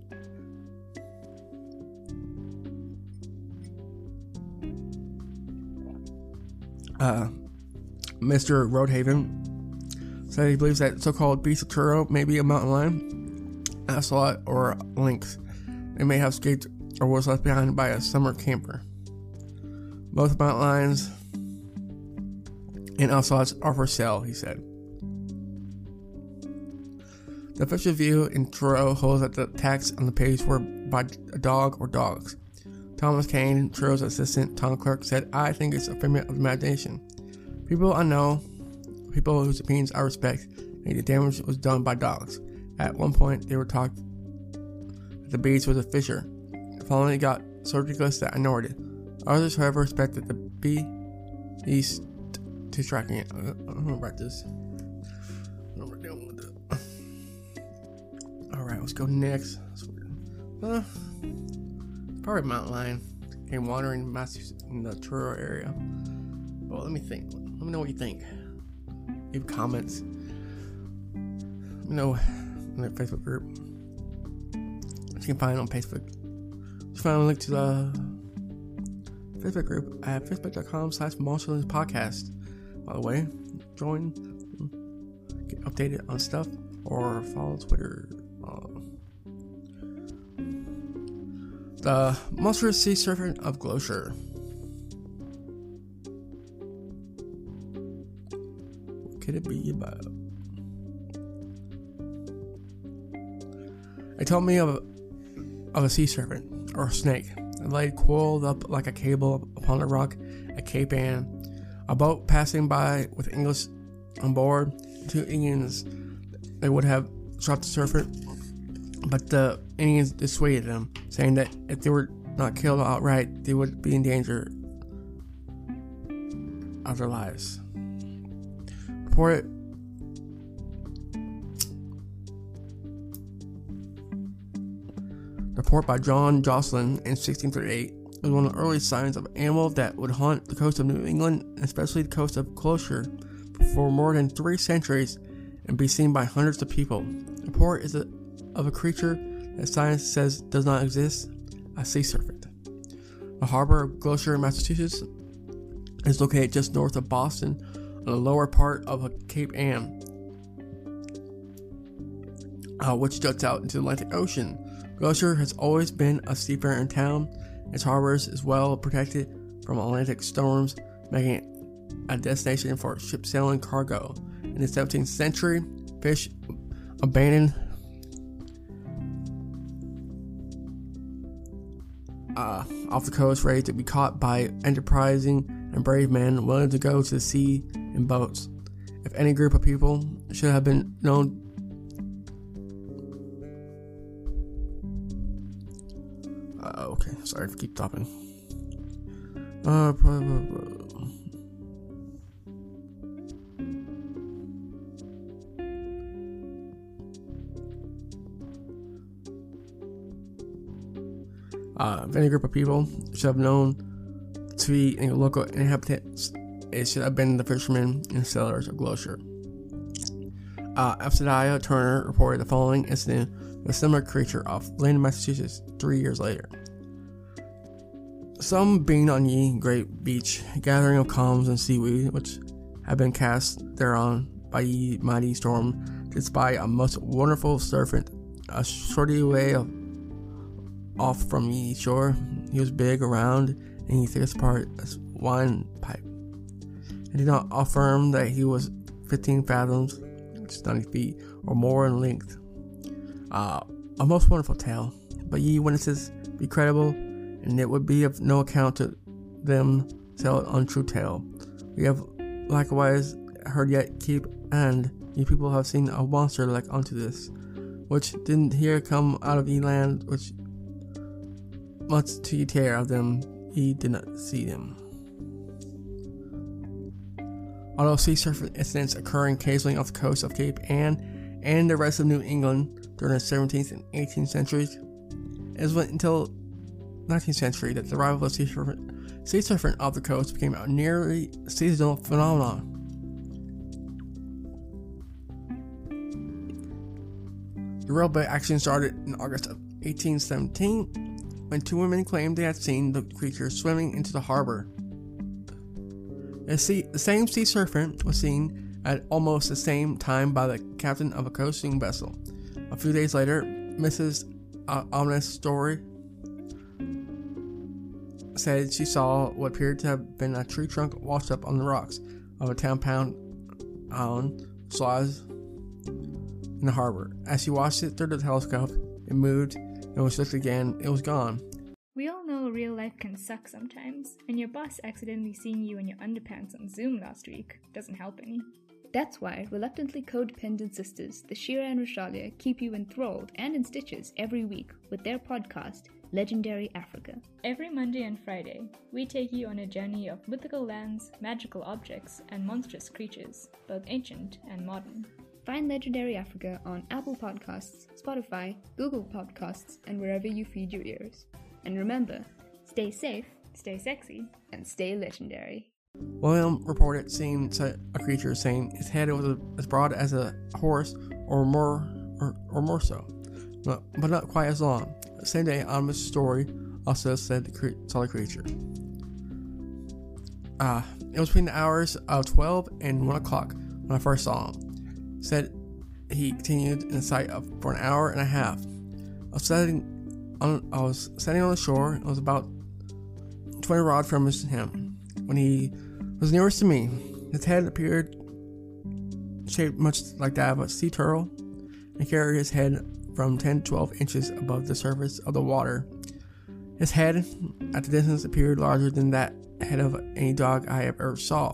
Uh, Mister Roadhaven said he believes that so-called beast of Truro may be a mountain lion, ocelot, or lynx. They may have escaped or was left behind by a summer camper. Both mountain lions and ocelots are for sale, he said. The official view in Truro holds that the attacks on the pigs were by a dog or dogs. Thomas Kane, Truro's assistant town clerk, said, I think it's a figment of imagination. People I know, people whose opinions I respect, think the damage was done by dogs. At one point, they were talked that the beast was a fisher. Finally, it got so ridiculous that I ignored it. Others, however, expected the beast to tracking it. I'm gonna write this. What we're doing with it. Alright, let's go next. Uh, Probably mountain lion came wandering in Massachusetts in the Truro area. Well, let me think. Let me know what you think. Leave comments. Let me know in the Facebook group. You can find it on Facebook. Just find a link to the Facebook group at facebook.com slash Monsterlands Podcast. By the way, join, get updated on stuff, or follow Twitter. Uh, The monstrous sea serpent of Gloucester. What could it be about? They told me of a, of a sea serpent, or a snake, that lay coiled up like a cable upon a rock at Cape Ann. A boat passing by with English on board, two Indians, they would have shot the serpent, but the Indians dissuaded them, saying that if they were not killed outright, they would be in danger of their lives. Reported report by John Jocelyn in sixteen thirty-eight was one of the early signs of an animal that would haunt the coast of New England, especially the coast of Gloucester, for more than three centuries and be seen by hundreds of people. The report is a, of a creature that science says does not exist, a sea serpent. The harbor of Gloucester, Massachusetts, is located just north of Boston on the lower part of Cape Ann, uh, which juts out into the Atlantic Ocean. Gloucester has always been a seafaring town. Its harbors is well protected from Atlantic storms, making it a destination for ship sailing cargo. In the seventeenth century, fish abandoned uh, off the coast, ready to be caught by enterprising and brave men willing to go to the sea in boats. If any group of people should have been known uh, okay, sorry to keep stopping. Uh, blah, blah, blah. Uh, if any group of people should have known to be in local inhabitants, it should have been the fishermen and sailors of Gloucester. Uh, Ephesiah Turner reported the following incident with a similar creature off Lynn, Massachusetts, three years later. Some being on ye great beach, gathering of calms and seaweed, which had been cast thereon by ye mighty storm, did spy a most wonderful serpent, a shorty way of off from ye shore. He was big around, and he thickest part as wine pipe, and did not affirm that he was fifteen fathoms, which is ninety feet, or more in length. Uh, a most wonderful tale, but ye witnesses be credible, and it would be of no account to them tell an untrue tale. We have likewise heard yet keep, and ye people have seen a monster like unto this, which didn't here come out of ye land, which much to ye tear of them, ye did not see them. Although sea serpent incidents occurring occasionally off the coast of Cape Ann and the rest of New England during the seventeenth and eighteenth centuries, it was until the nineteenth century that the arrival of sea serpent, sea serpent off the coast became a nearly seasonal phenomenon. The real big action started in August of eighteen seventeen, when two women claimed they had seen the creature swimming into the harbor. The, sea, the same sea serpent was seen at almost the same time by the captain of a coasting vessel. A few days later, Missus Uh, ominous Story said she saw what appeared to have been a tree trunk washed up on the rocks of a ten pound island, Slough, in the harbor. As she watched it through the telescope, it moved, and when she looked again, it was gone. We all know real life can suck sometimes, and your boss accidentally seeing you in your underpants on Zoom last week doesn't help any. That's why reluctantly codependent sisters, the Shira and Rashalia, keep you enthralled and in stitches every week with their podcast, Legendary Africa. Every Monday and Friday, we take you on a journey of mythical lands, magical objects, and monstrous creatures, both ancient and modern. Find Legendary Africa on Apple Podcasts, Spotify, Google Podcasts, and wherever you feed your ears. And remember, stay safe, stay sexy, and stay legendary. William reported seeing a creature saying its head was as broad as a horse, or more, or, or more so, but, but not quite as long. The same day, Anonymous Story also said the cre- saw the creature. Uh, it was between the hours of twelve and one o'clock when I first saw him. Said he continued in sight of for an hour and a half. I was sitting on, I was standing on the shore. It was about twenty rods from him when he was nearest to me. His head appeared shaped much like that of a sea turtle, and carried his head from ten to twelve inches above the surface of the water. His head, at the distance, appeared larger than that head of any dog I have ever saw.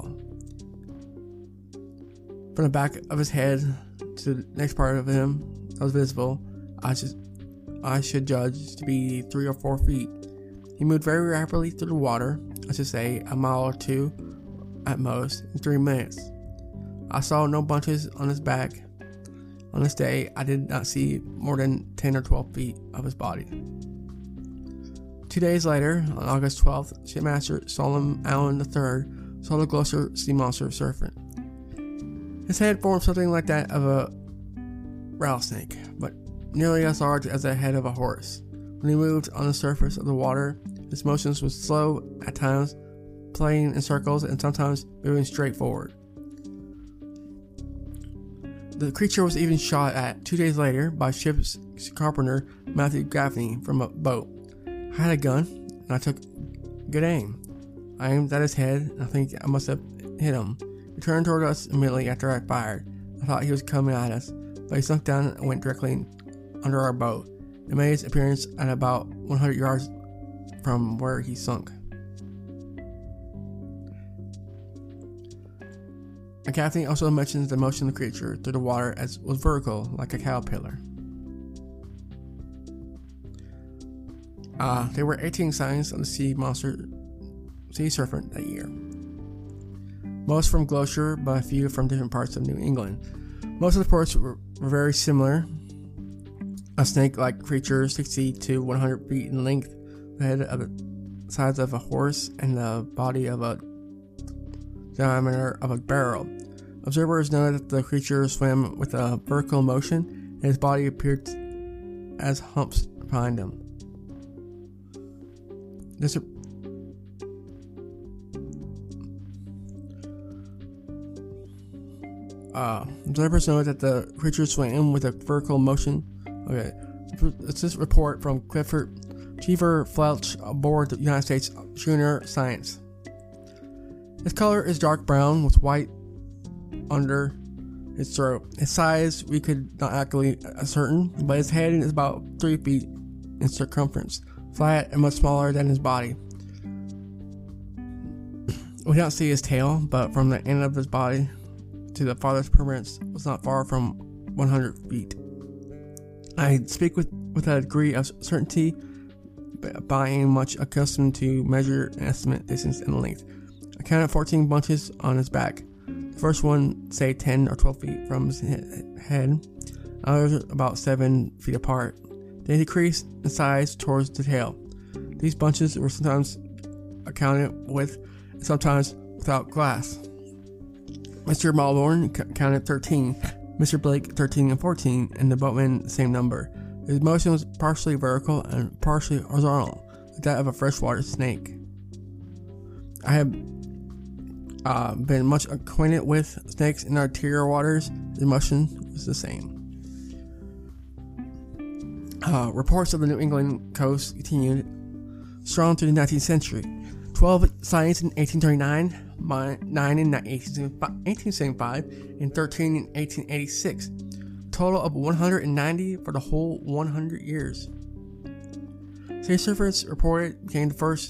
From the back of his head to the next part of him that was visible, I should, I should judge to be three or four feet. He moved very rapidly through the water, I should say a mile or two at most, in three minutes. I saw no bunches on his back. On this day, I did not see more than ten or twelve feet of his body. Two days later, on August twelfth, Shipmaster Solomon Allen the third saw the Gloucester sea monster serpent. His head formed something like that of a rattlesnake, but nearly as large as the head of a horse. When he moved on the surface of the water, his motions were slow at times, playing in circles and sometimes moving straight forward. The creature was even shot at two days later by ship's carpenter Matthew Gaffney from a boat. I had a gun and I took good aim. I aimed at his head and I think I must have hit him. He turned toward us immediately after I fired. I thought he was coming at us, but he sunk down and went directly under our boat. It made its appearance at about one hundred yards from where he sunk. McGaffney also mentions the motion of the creature through the water as was vertical, like a caterpillar. Uh, there were eighteen sightings of the sea monster, sea serpent that year. Most from Gloucester, but a few from different parts of New England. Most of the reports were, were very similar. A snake-like creature, sixty to one hundred feet in length, the head of the size of a horse, and the body of a diameter of a barrel. Observers noted that the creature swam with a vertical motion, and his body appeared as humps behind him. This uh, observers noted that the creature swam with a vertical motion. Okay, it's this report from Clifford Cheever Felch aboard the United States schooner Science. Its color is dark brown with white under its throat. Its size we could not accurately ascertain, but its head is about three feet in circumference, flat and much smaller than his body. We don't see his tail, but from the end of his body to the farthest print was not far from one hundred feet. I speak with, with a degree of certainty, being much accustomed to measure and estimate distance and length. I counted fourteen bunches on his back. The first one, say ten or twelve feet from his head, others about seven feet apart. They decreased in size towards the tail. These bunches were sometimes accounted with, and sometimes without glass. Mister Malborn c- counted thirteen, Mister Blake thirteen and fourteen, and the boatman the same number. His motion was partially vertical and partially horizontal, like that of a freshwater snake. I have uh, been much acquainted with snakes in arterial waters. The motion was the same. Uh, reports of the New England coast continued strong through the nineteenth century. twelve sightings in eighteen thirty-nine, nine in eighteen seventy-five, and thirteen in eighteen eighty-six. Total of one hundred ninety for the whole one hundred years. Sea serpents reported became the first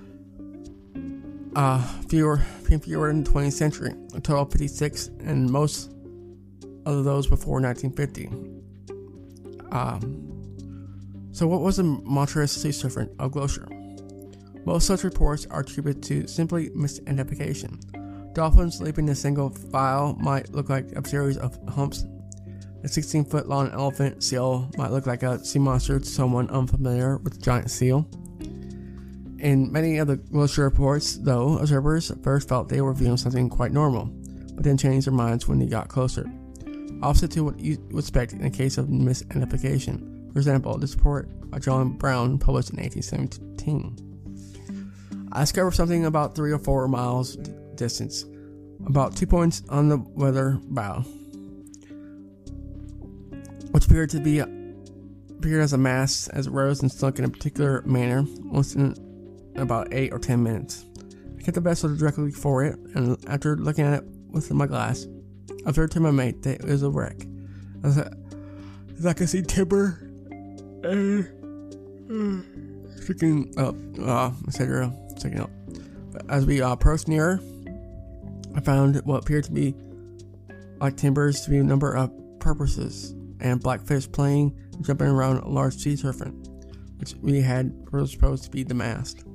uh, fewer, fewer in the twentieth century, a total of fifty-six, and most of those before nineteen fifty. Um, so what was the monstrous sea serpent of Gloucester? Most such reports are attributed to simply misidentification. Dolphins leaping in a single file might look like a series of humps. A sixteen-foot long elephant seal might look like a sea monster to someone unfamiliar with the giant seal. In many of the Gloucester reports, though, observers at first felt they were viewing something quite normal, but then changed their minds when they got closer. Opposite to what you would expect in a case of misidentification. For example, this report by John Brown, published in eighteen seventeen. I discovered something about three or four miles distance, about two points on the weather bow, which appeared to be appeared as a mass as it rose and sunk in a particular manner once in about eight or ten minutes. I kept the vessel directly for it, and after looking at it with my glass, I observed to my mate that it was a wreck. As I, as I could see timber and uh, sticking up, uh, et cetera, sticking up. But as we uh, approached nearer, I found what appeared to be like timbers to be a number of porpoises and blackfish playing and jumping around a large sea serpent, which we had were supposed to be the mast.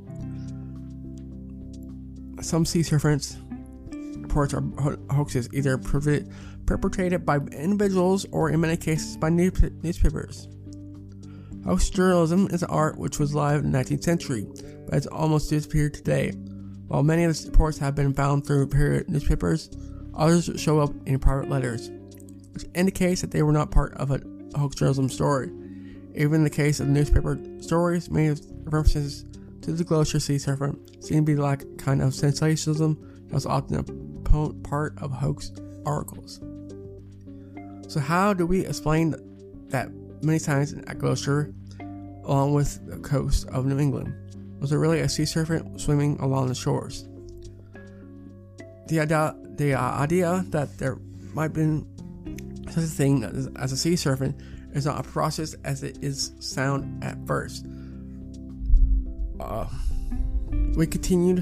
Some sea serpents reports are ho- hoaxes, either perpetrated by individuals or in many cases by new- newspapers. Hoax journalism is an art which was alive in the nineteenth century, but has almost disappeared today. While many of the reports have been found through period newspapers, others show up in private letters, which indicates that they were not part of a hoax journalism story. Even in the case of newspaper stories, many of the references to the Gloucester sea serpent seem to be like a kind of sensationalism that was often a part of hoax articles. So how do we explain that many times at Gloucester, along with the coast of New England, was there really a sea serpent swimming along the shores? The idea, the uh, idea that there might have been such a thing as, as a sea serpent is not a process as it is sound at first. Uh, Uh, we continued.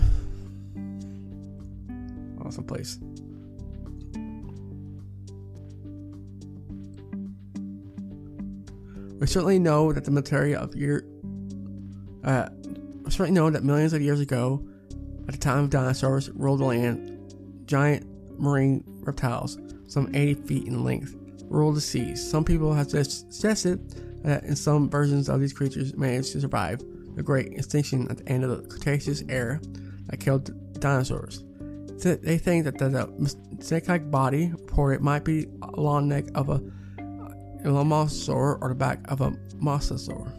Awesome place. We certainly know that the military of year, uh, we certainly know that millions of years ago, at the time of dinosaurs, ruled the land, giant marine reptiles, some eighty feet in length, ruled the seas. Some people have just suggested that in some versions of these creatures managed to survive the great extinction at the end of the Cretaceous era that killed dinosaurs. So they think that the, the snake-like body reported might be a long neck of a Lomosaur or the back of a Mosasaur.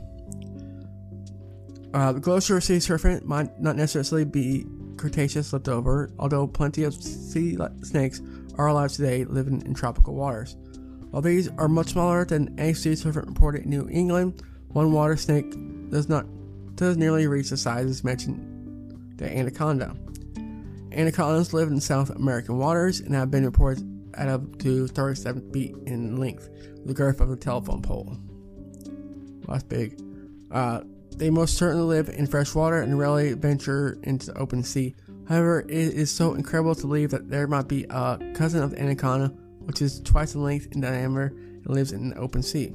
Uh, the Glossier sea serpent might not necessarily be Cretaceous leftover, although plenty of sea snakes are alive today living in tropical waters. While these are much smaller than any sea serpent reported in New England, one water snake does not does nearly reach the sizes mentioned, the anaconda. Anacondas live in South American waters and have been reported at up to thirty-seven feet in length, the girth of a telephone pole. Well, that's big. Uh, they most certainly live in fresh water and rarely venture into the open sea. However, it is so incredible to believe that there might be a cousin of the anaconda, which is twice the length in diameter and lives in the open sea.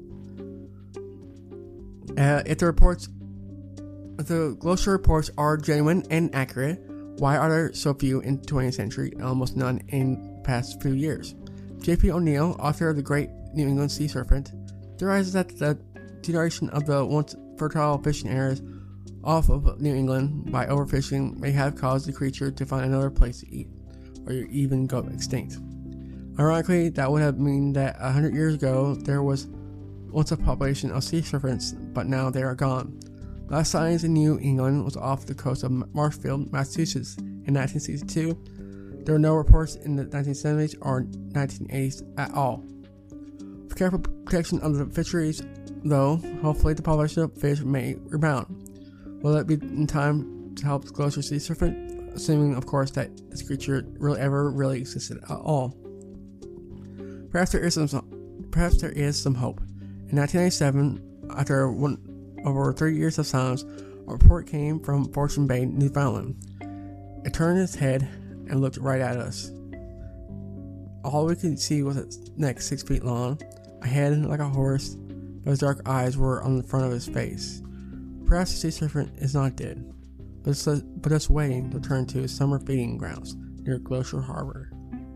Uh, if the reports, if the Glossier reports are genuine and accurate, why are there so few in the twentieth century and almost none in the past few years? J P O'Neill, author of The Great New England Sea Serpent, theorizes that the deterioration of the once fertile fishing areas off of New England by overfishing may have caused the creature to find another place to eat, or even go extinct. Ironically, that would have meant that a hundred years ago there was once a population of sea serpents, but now they are gone. Last sightings in New England was off the coast of Marshfield, Massachusetts in nineteen sixty-two. There were no reports in the nineteen seventies or nineteen eighties at all. For careful protection of the fisheries, though, hopefully the population of fish may rebound. Will it be in time to help the Glossier sea serpent? Assuming, of course, that this creature really ever really existed at all. Perhaps there is some, perhaps there is some hope. In nineteen ninety-seven, after one, over thirty years of silence, a report came from Fortune Bay, Newfoundland. It turned its head and looked right at us. All we could see was its neck six feet long, a head like a horse, but his dark eyes were on the front of his face. Perhaps the sea serpent is not dead, but it's, but it's waiting to return to his summer feeding grounds near Glossier Harbor.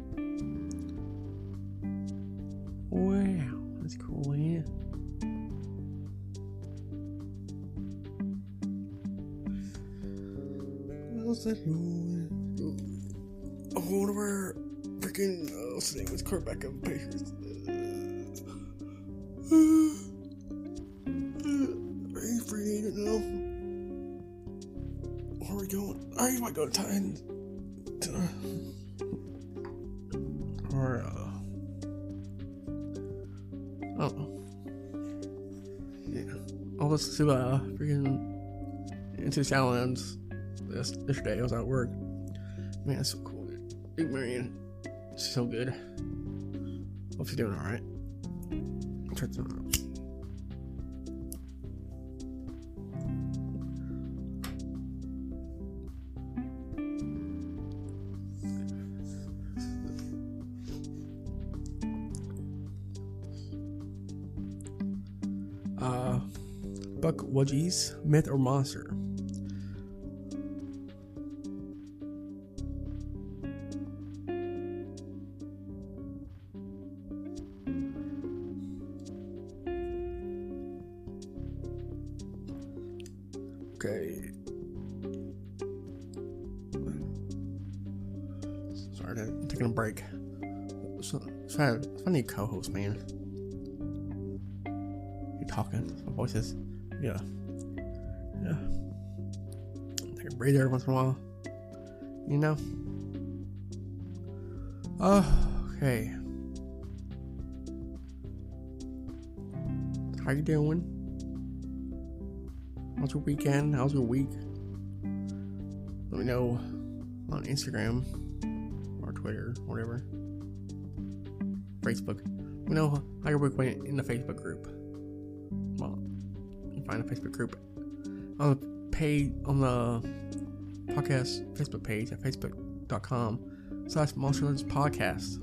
Wow, that's cool, yeah. What's that? I wonder where freaking uh, what's his name was quarterback of the Patriots. Are you free agent now? Where are we going? Are you might go to Titans? Or uh, I don't know. Yeah, I'll listen to uh freaking into Shadowlands. This yesterday I was at work. Man, that's so cool. Big Marion, she's so good. Hope she's doing alright. Check them out. Uh, Buck Wudgies, Myth or Monster? Okay. Sorry, I'm taking a break. So, so I need a co-host, man. You're talking. My voice is, yeah, yeah. Take a breather every once in a while. You know. Oh, okay. How you doing? How's your weekend? How's your week? Let me know on Instagram or Twitter, or whatever. Facebook. Let me know how your week went in the Facebook group. Well, you can find a Facebook group on page on the podcast Facebook page at facebook.com slash Monster Legends Podcast.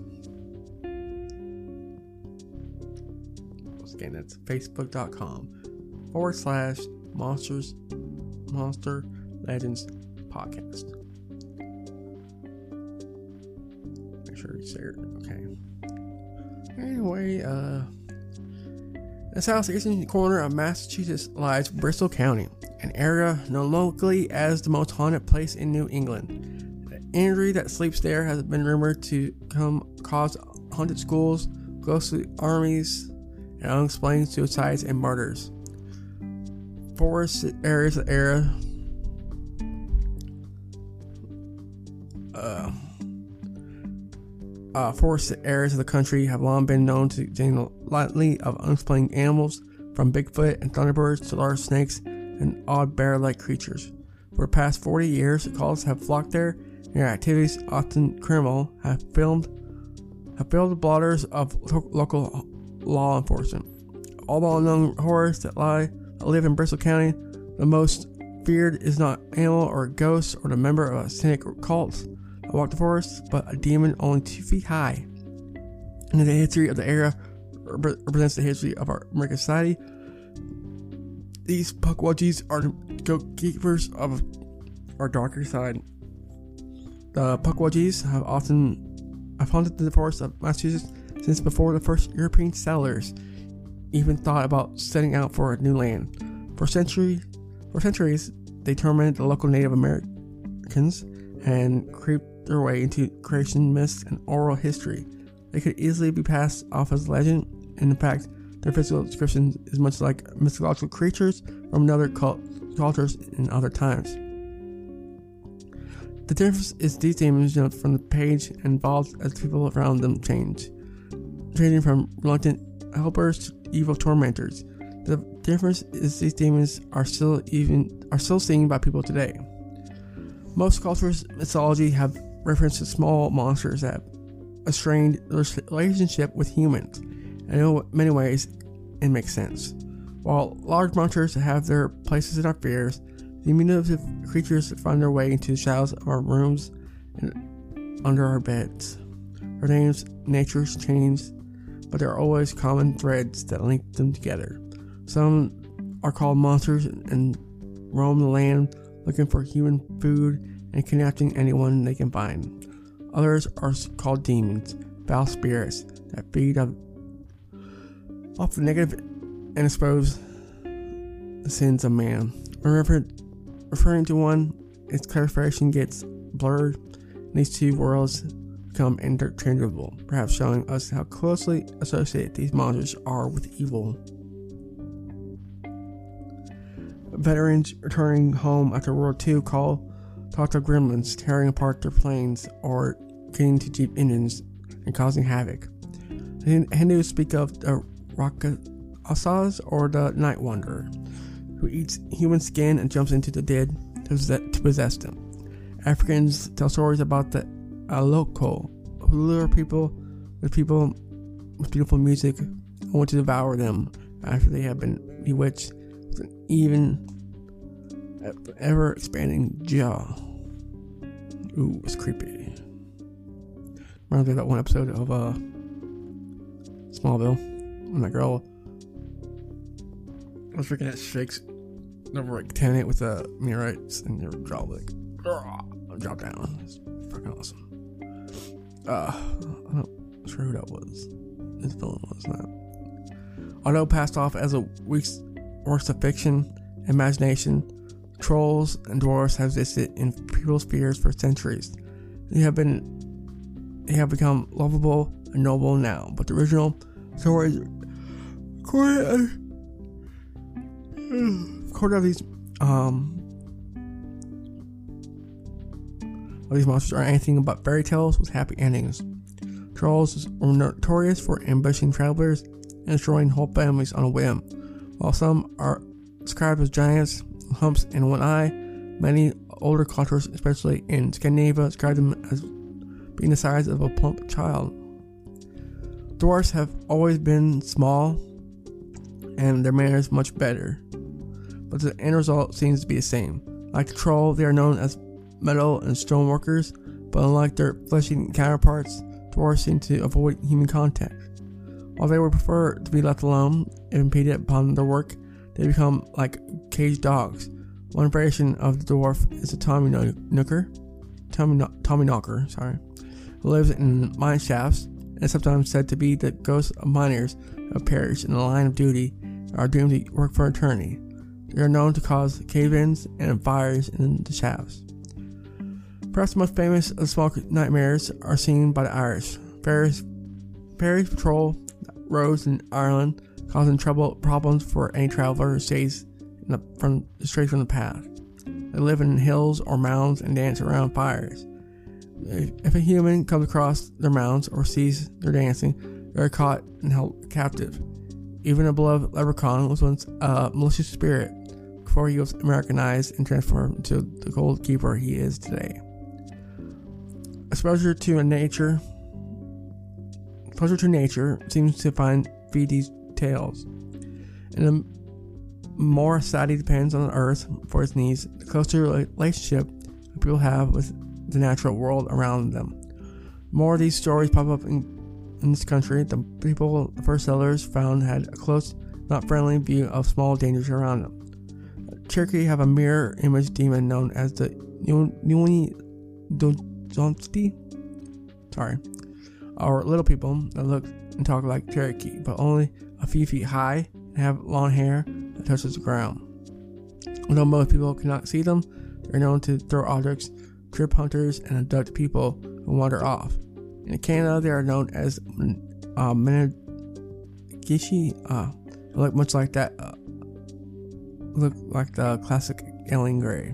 Once again, that's facebook.com forward slash Monsters Monster Legends Podcast. Make sure you say it. Okay. Anyway, uh, in the southeastern corner of Massachusetts lies Bristol County, an area known locally as the most haunted place in New England. The injury that sleeps there has been rumored to come cause haunted schools, ghostly armies, and unexplained suicides and murders. Forest areas of the area uh, uh, forest areas of the country have long been known to contain lightly of unexplained animals, from Bigfoot and Thunderbirds to large snakes and odd bear-like creatures. For the past forty years, callers have flocked there, and their activities, often criminal, have filmed have filled the blotters of lo- local law enforcement. All the unknown horrors that lie that live in Bristol County, the most feared is not an animal or a ghost or the member of a satanic cult that walk the forest, but a demon only two feet high. And the history of the area represents the history of our American society. These Pukwudgies are the gatekeepers of our darker side. The Pukwudgies have often have haunted the forests of Massachusetts since before the first European settlers even thought about setting out for a new land. For centuries, for centuries, they tormented the local Native Americans and creeped their way into creation myths and oral history. They could easily be passed off as legend, and in fact, their physical description is much like mythological creatures from other cult- cultures in other times. The difference is these demons jump from the page and evolve as people around them change, changing from reluctant helpers to evil tormentors. The difference is these demons are still even are still seen by people today. Most cultures' mythology have reference to small monsters that have a strained relationship with humans, and in many ways it makes sense. While large monsters have their places in our fears, diminutive creatures find their way into the shadows of our rooms and under our beds. Their names, natures change, but there are always common threads that link them together. Some are called monsters and roam the land looking for human food and kidnapping anyone they can find. Others are called demons, foul spirits that feed off the negative and expose the sins of man. Whenever referring to one, its clarification gets blurred, and these two worlds become interchangeable, perhaps showing us how closely associated these monsters are with evil. Veterans returning home after World War Two call talk to gremlins tearing apart their planes or getting to Jeep engines and causing havoc. The Hindus speak of the Rakshasas or the Night Wanderer, who eats human skin and jumps into the dead to possess them. Africans tell stories about the Aloko, who lure people with people with beautiful music and want to devour them after they have been bewitched with an even ever expanding jaw. Ooh, it's creepy. Reminds me of that one episode of uh, Smallville when that girl was freaking at shakes over like contaminate with the uh, meteorites and your jaw like drop down. It's fucking awesome. Uh, I'm not sure who that was. This villain was that. Although passed off as a week's works of fiction, imagination, trolls and dwarves have existed in people's fears for centuries. They have been, they have become lovable and noble now, but the original stories, according to these, um, these monsters are anything but fairy tales with happy endings. Trolls were notorious for ambushing travelers and destroying whole families on a whim. While some are described as giants, humps, and one eye, many older cultures, especially in Scandinavia, describe them as being the size of a plump child. Dwarves have always been small, and their manners much better. but the end result seems to be the same. Like the troll, they are known as metal and stone workers, but unlike their flesh-eating counterparts, dwarves seem to avoid human contact. While they would prefer to be left alone if impeded upon their work, they become like caged dogs. One variation of the dwarf is the Tommy Nooker, Tommy, Tommy Knocker, sorry, who lives in mine shafts and is sometimes said to be the ghosts of miners who have perished in the line of duty and are doomed to work for eternity. They are known to cause cave-ins and fires in the shafts. Perhaps the most famous of the small nightmares are seen by the Irish. Fairies, fairies patrol roads in Ireland, causing trouble problems for any traveler who stays in the, from straight from the path. They live in hills or mounds and dance around fires. If a human comes across their mounds or sees their dancing, they are caught and held captive. Even a beloved leprechaun was once a malicious spirit before he was Americanized and transformed into the gold keeper he is today. Exposure to nature Exposure to nature seems to find feed these tales. And the more society depends on the earth for its needs, the closer relationship people have with the natural world around them. The more these stories pop up in, in this country, the people the first settlers found had a close, not friendly view of small dangers around them. Cherokee have a mirror image demon known as the Nuni Donsti, sorry, or little people that look and talk like Cherokee, but only a few feet high and have long hair that touches the ground. Although most people cannot see them, they are known to throw objects, trip hunters, and abduct people who wander off. In Canada, they are known as uh, Menegishi, uh, look much like that, uh, look like the classic alien gray.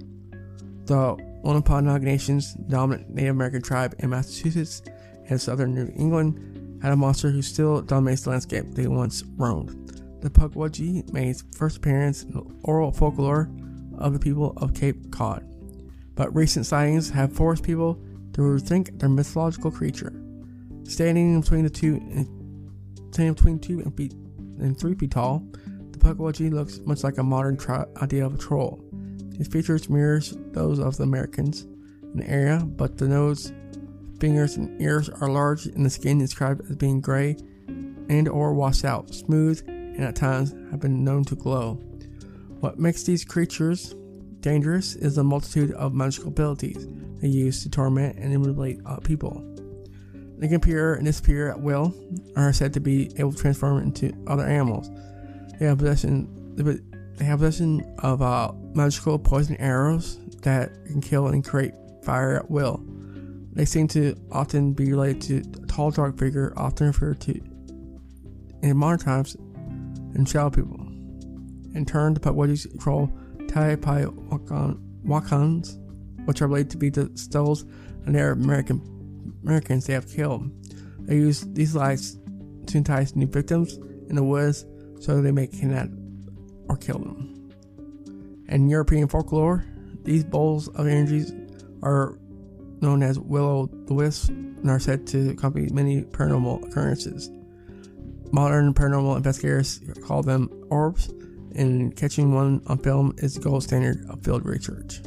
The Wampanoag Nation's dominant Native American tribe in Massachusetts and southern New England had a monster who still dominates the landscape they once roamed. The Pukwudgie made its first appearance in the oral folklore of the people of Cape Cod, but recent sightings have forced people to rethink their mythological creature. Standing between the two, standing between two and, feet, and three feet tall, the Pukwudgie looks much like a modern tri- idea of a troll. His features mirrors those of the Americans in the area, but the nose, fingers, and ears are large, and the skin is described as being gray and or washed out, smooth, and at times have been known to glow. What makes these creatures dangerous is the multitude of magical abilities they use to torment and manipulate uh, people. They can appear and disappear at will, and are said to be able to transform into other animals. They have possession, they have possession of uh, magical poison arrows that can kill and create fire at will. They seem to often be related to a tall, dark figure, often referred to in modern times and shadow people. In turn, the Pukwudgies control Taipai Wakans, which are believed to be the souls of Native American Americans they have killed. They use these lights to entice new victims in the woods so they may kidnap or kill them. In European folklore, these bowls of energies are known as will-o'-the-wisps and are said to accompany many paranormal occurrences. Modern paranormal investigators call them orbs, and catching one on film is the gold standard of field research.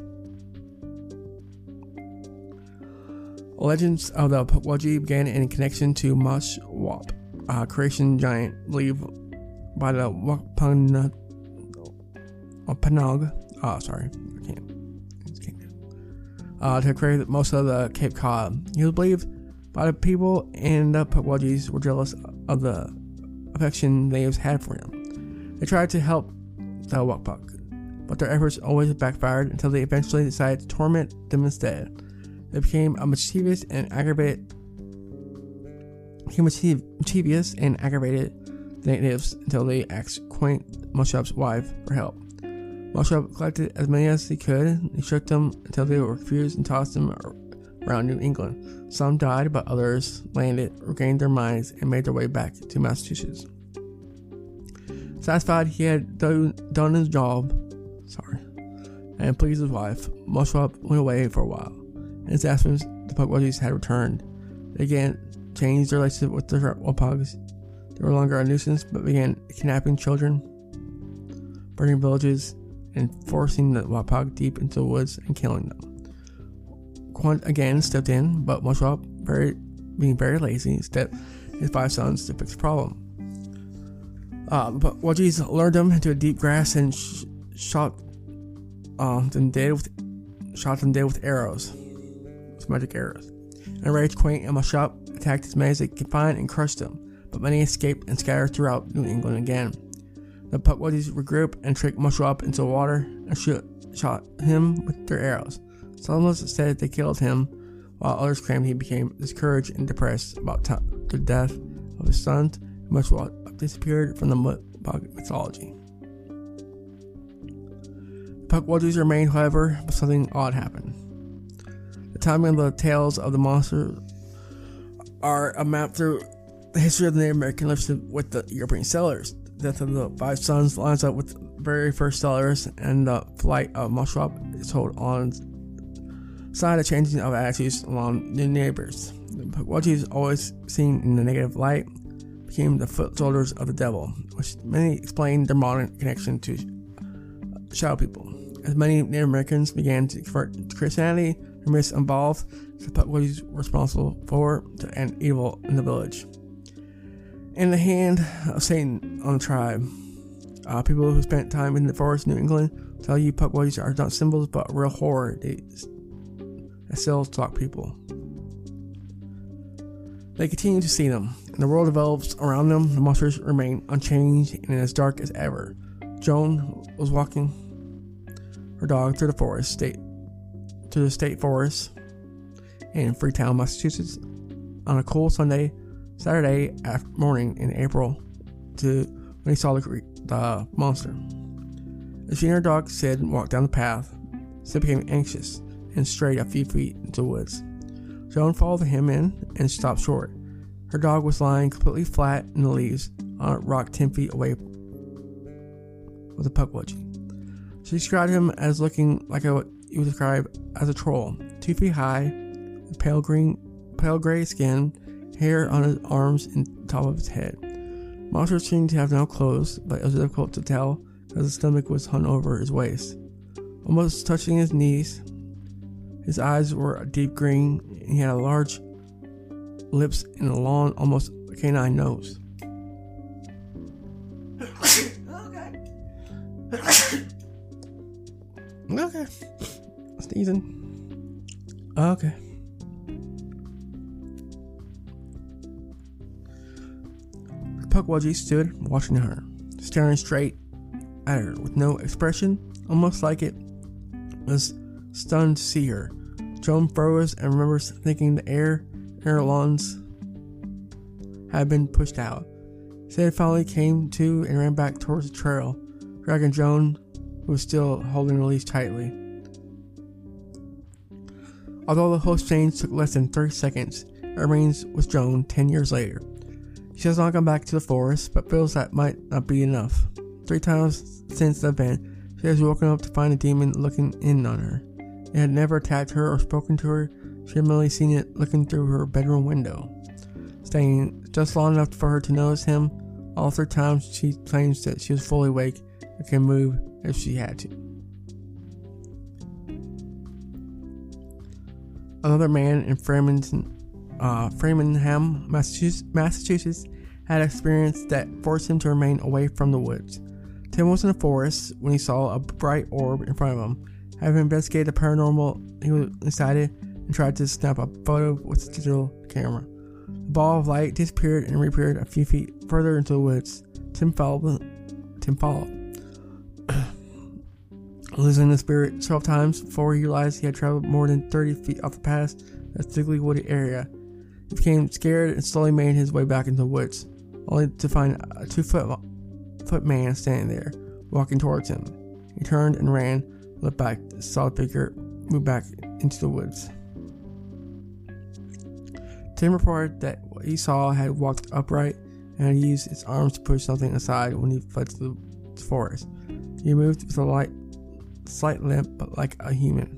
Legends of the Pukwudgie began in connection to Mushwap, a creation giant believed by the Wampanoag. Oh, sorry, I can't. Uh, to create most of the Cape Cod. He was believed by the people, and the Pukwudgies were jealous of the affection natives had for him. They tried to help the Wakpuk, but their efforts always backfired until they eventually decided to torment them instead. They became a mischievous and aggravated, became mischievous and aggravated the natives until they asked quaint Mushwap's wife for help. Mushwap collected as many as he could. He shook them until they were confused and tossed them around New England. Some died, but others landed, regained their minds, and made their way back to Massachusetts. Satisfied he had done, done his job, sorry, and pleased his wife, Mushwap went away for a while. In his absence, the Pukwudgies had returned. They again changed their relationship with the Wampanoags. They were no longer a nuisance, but began kidnapping children. burning villages, and forcing the Wapog deep into the woods and killing them. Quant again stepped in, but Moswap, very, being very lazy, stepped his five sons to fix the problem. Uh, but Wajis lured them into a deep grass and sh- shot uh, them dead with shot them dead with arrows, with magic arrows. Enraged, Quaint and Moswap attacked as many as they could find and crushed them, but many escaped and scattered throughout New England again. The Pukwudgies regrouped and tricked Moswap into the water and shoot, shot him with their arrows. Some said they killed him, while others claimed he became discouraged and depressed about t- the death of his sons. Moswap disappeared from the Mutpug mythology. The Pukwudgies remained, however, but something odd happened. The timing of the tales of the monster are a map through the history of the Native American listed with the European settlers. The death of the five sons lines up with the very first settlers, and the flight of Moswap is told on side of changing of attitudes along the neighbors. The Pukwudgies, always seen in the negative light, became the foot soldiers of the devil, which many explain their modern connection to Shadow people. As many Native Americans began to convert to Christianity, their myths involved the Pukwudgies were responsible for to end evil in the village. In the hand of Satan on the tribe, uh, people who spent time in the forest of New England tell you Pukwudgies are not symbols but real horror. They, they still stalk people. They continue to see them, and the world develops around them. The monsters remain unchanged and as dark as ever. Joan was walking her dog through the forest, state to the state forest in Freetown, Massachusetts, on a cool Sunday, Saturday after morning in April, to when he saw the, the monster. As she and her dog Sid walked down the path, Sid became anxious and strayed a few feet into the woods. Joan followed him in and stopped short. Her dog was lying completely flat in the leaves on a rock ten feet away with a Pukwudgie. She described him as looking like what you would describe as a troll, two feet high, with pale green, pale gray skin, hair on his arms and top of his head. Monster seemed to have no clothes, but it was difficult to tell because his stomach was hung over his waist, almost touching his knees. His eyes were a deep green, and he had a large lips and a long, almost canine nose. Okay. Sneezing. Okay. Pukwudgie stood watching her, staring straight at her with no expression, almost like it was stunned to see her. Joan froze and remembers thinking the air in her lungs had been pushed out. Sid finally came to and ran back towards the trail, dragging Joan, who was still holding the leash tightly. Although the whole exchange took less than thirty seconds, it remains with Joan ten years later. She has not gone back to the forest, but feels that might not be enough. Three times since the event, she has woken up to find a demon looking in on her. It had never attacked her or spoken to her. She had merely seen it looking through her bedroom window, staying just long enough for her to notice him. All three times she claims that she was fully awake and can move if she had to. Another man in Framingham, uh, Framingham, Massachusetts, Massachusetts had experience that forced him to remain away from the woods. Tim was in the forest when he saw a bright orb in front of him. Having investigated the paranormal, he was excited and tried to snap a photo with a digital camera. The ball of light disappeared and reappeared a few feet further into the woods. Tim followed. Tim followed. Losing the spirit several times before he realized he had traveled more than thirty feet off the path in a thickly wooded area. He became scared and slowly made his way back into the woods, only to find a two-foot foot man standing there, walking towards him. He turned and ran, looked back, saw the figure move back into the woods. Tim reported that what he saw had walked upright and had used its arms to push something aside when he fled to the forest. He moved with a light, slight limp, but like a human.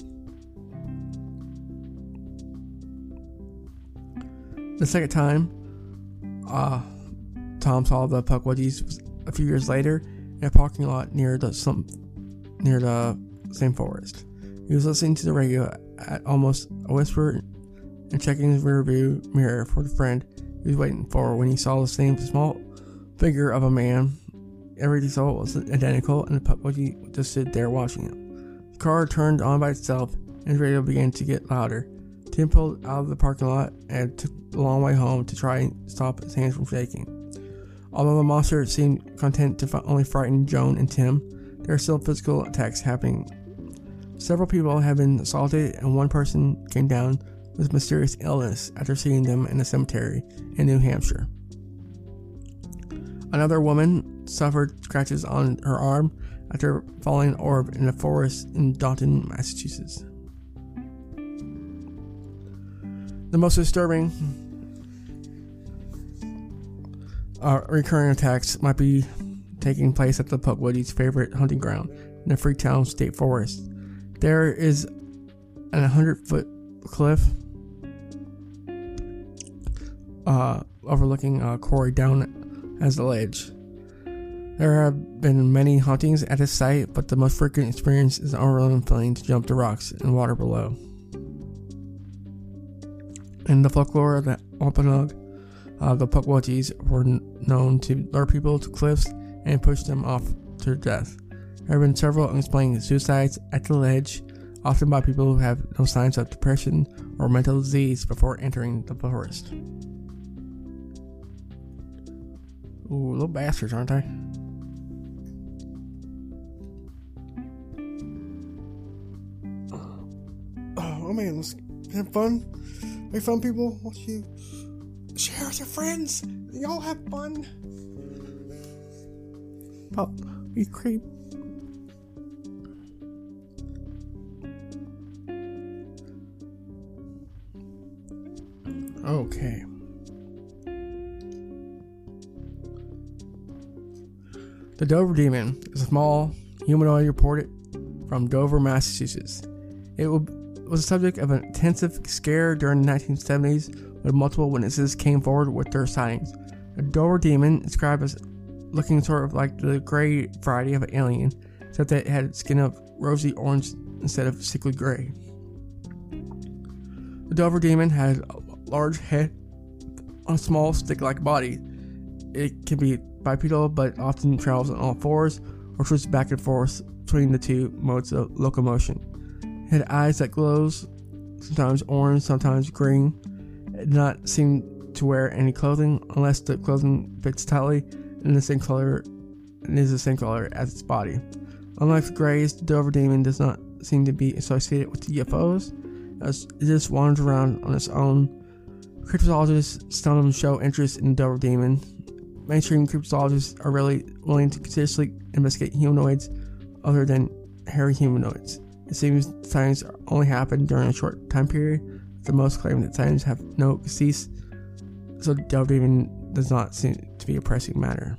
The second time uh, Tom saw the Pukwudgies was a few years later, in a parking lot near the some near the same forest. He was listening to the radio at almost a whisper and checking his rearview mirror for the friend he was waiting for when he saw the same small figure of a man. Everything he saw was identical, and the Pukwudgie just stood there watching him. The car turned on by itself, and his radio began to get louder. Tim pulled out of the parking lot and took the long way home to try and stop his hands from shaking. Although the monster seemed content to only frighten Joan and Tim, there are still physical attacks happening. Several people have been assaulted, and one person came down with mysterious illness after seeing them in a cemetery in New Hampshire. Another woman suffered scratches on her arm after falling an orb in a forest in Dalton, Massachusetts. The most disturbing uh, recurring attacks might be taking place at the Pukwudgie's favorite hunting ground in the Freetown State Forest. There is an one hundred foot cliff uh, overlooking a quarry down as the ledge. There have been many hauntings at this site, but the most frequent experience is an overwhelming feeling to jump the rocks and water below. In the folklore of the Wampanoag, uh, the Pukwudgies were n- known to lure people to cliffs and push them off to their death. There have been several unexplained suicides at the ledge, often by people who have no signs of depression or mental disease before entering the forest. Ooh, little bastards, aren't they? Oh man, let's have fun. Make fun, people. What you share with your friends. Y'all have fun. Oh, you creep. Okay. The Dover Demon is a small humanoid reported from Dover, Massachusetts. It was the subject of an intensive scare during the nineteen seventies when multiple witnesses came forward with their sightings. The Dover Demon, described as looking sort of like the gray variety of an alien, except that it had skin of rosy orange instead of sickly gray. The Dover Demon had a large head on a small stick-like body. It can be bipedal, but often travels on all fours or twists back and forth between the two modes of locomotion. It had eyes that glows, sometimes orange, sometimes green. It did not seem to wear any clothing unless the clothing fits tightly and the same color and is the same color as its body. Unlike the Greys, the Dover Demon does not seem to be associated with U F Os, as it just wanders around on its own. Cryptozoologists seldom show interest in the Dover Demon. Mainstream cryptozoologists are really willing to continuously investigate humanoids other than hairy humanoids. It seems sightings only happen during a short time period. The most claim that sightings have no cease, so the Dover Demon does not seem to be a pressing matter.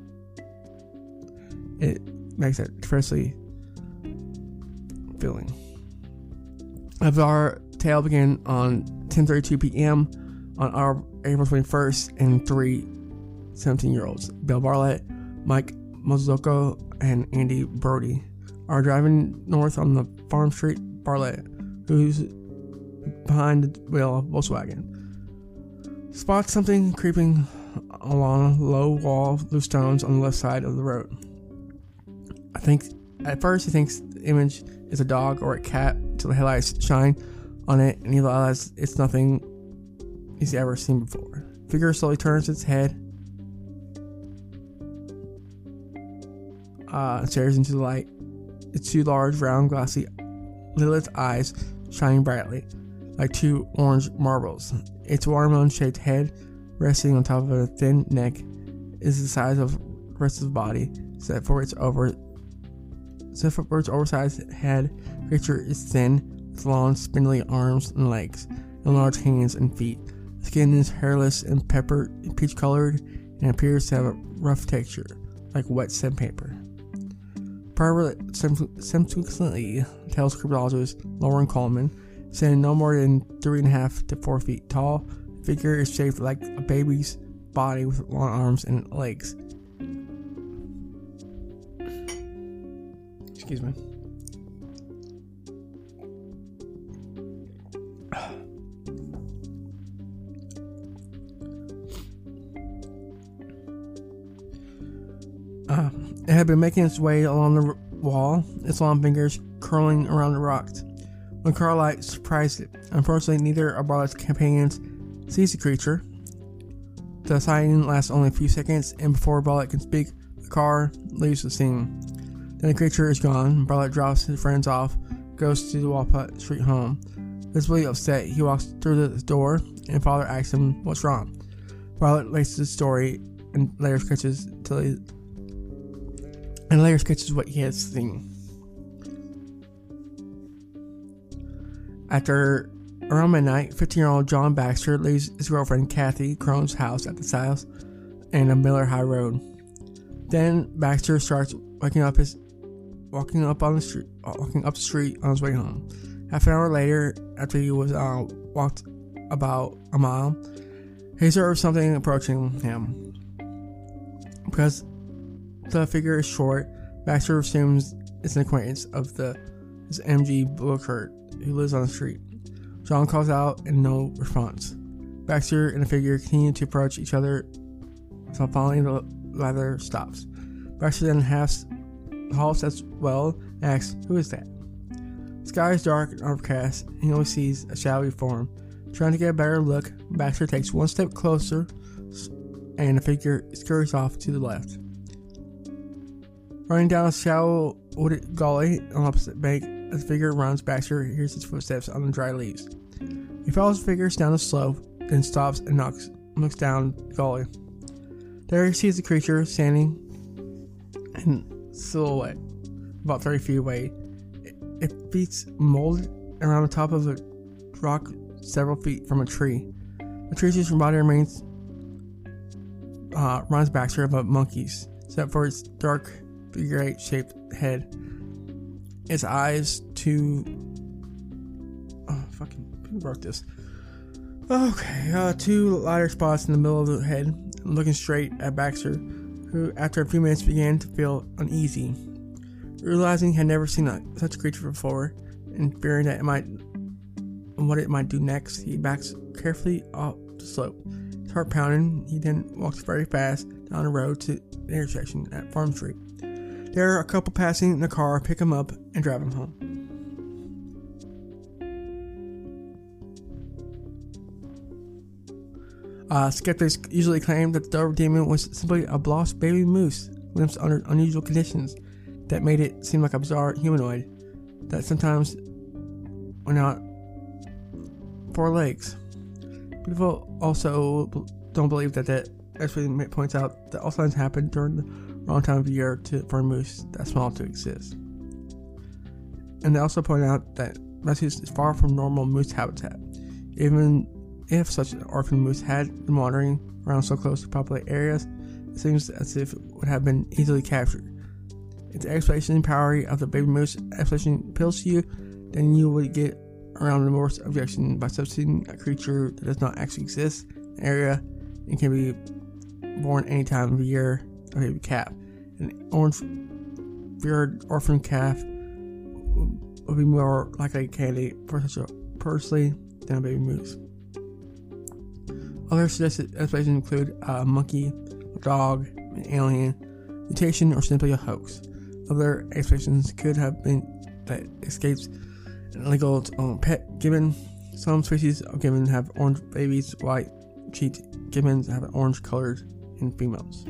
It makes it depressingly feeling. Of our tale began on ten thirty-two p.m. on our April twenty-first, and three seventeen-year-olds, Bill Bartlett, Mike Mozzocco, and Andy Brody, are driving north on the Farm Street. Bartlett, who's behind the wheel of Volkswagen, spots something creeping along a low wall of loose stones on the left side of the road. I think at first he thinks the image is a dog or a cat until the headlights shine on it and he realizes it's nothing he's ever seen before. The figure slowly turns its head, uh, stares into the light. Its two large, round, glassy, lidless eyes shining brightly, like two orange marbles. Its watermelon-shaped head, resting on top of a thin neck, is the size of the rest of the body, except for its over, except for its oversized head. The creature is thin, with long, spindly arms and legs, and large hands and feet. The skin is hairless and pepper peach-colored, and appears to have a rough texture, like wet sandpaper. Bartlett subsequently tells cryptologist Lauren Coleman, saying no more than three and a half to four feet tall, the figure is shaped like a baby's body with long arms and legs. Excuse me. Uh, it had been making its way along the r- wall, its long fingers curling around the rocks, when Carlight surprised it. Unfortunately, neither of Barlet's companions sees the creature. The sighting lasts only a few seconds, and before Barlet can speak, the car leaves the scene. Then the creature is gone. Barlet drops his friends off, goes to the Walnut Street home. Visibly upset, he walks through the door, and Father asks him what's wrong. Barlet lays the story and later sketches till he and later sketches what he has seen. After around midnight, fifteen-year-old John Baxter leaves his girlfriend Kathy Crone's house at the South and a Miller High Road. Then Baxter starts waking up his walking up on the street, walking up the street on his way home. Half an hour later, after he was uh, walked about a mile, he observes something approaching him. Because the figure is short, Baxter assumes it's an acquaintance of the his M G Bluekert, who lives on the street. John calls out and no response. Baxter and the figure continue to approach each other until finally the latter stops. Baxter then halts, halts as well and asks, "Who is that?" The sky is dark and overcast, and he only sees a shadowy form. Trying to get a better look, Baxter takes one step closer, and the figure scurries off to the left. Running down a shallow wooded gully on the opposite bank, as the figure runs, Baxter hears his footsteps on the dry leaves. He follows the figures down the slope, then stops and knocks, looks down the gully. There he sees the creature standing in silhouette, about thirty feet away. Its feet molded around the top of a rock several feet from a tree. The creature's body remains uh, reminds Baxter of a monkey's, except for its dark figure-eight shaped head. Its eyes to oh fucking who wrote this? Okay, uh, two lighter spots in the middle of the head, looking straight at Baxter, who after a few minutes began to feel uneasy. Realizing he had never seen a, such a creature before, and fearing that it might and what it might do next, he backs carefully off the slope. His heart pounding, he then walks very fast down the road to the intersection at Farm Street. There, a couple passing in the car pick him up and drive him home. Uh, skeptics usually claim that the Dover Demon was simply a lost baby moose, glimpsed under unusual conditions that made it seem like a bizarre humanoid that sometimes went out four legs. People also don't believe that that actually points out that all signs happen during the wrong time of year to, for a moose that small to exist. And they also point out that Massachusetts is far from normal moose habitat. Even if such an orphan moose had been wandering around so close to populated areas, it seems as if it would have been easily captured. If the explanation power of the baby moose explanation appeals to you, then you would get around the most objection by substituting a creature that does not actually exist in an area and can be born any time of the year, a baby calf. An orange-bearded orphan calf would be more likely a candidate for such a parsley than a baby moose. Other suggested explanations include a monkey, a dog, an alien, mutation, or simply a hoax. Other explanations could have been that escapes an illegal um, pet gibbon. Some species of gibbon have orange babies, white-cheeked gibbons have an orange colored in females.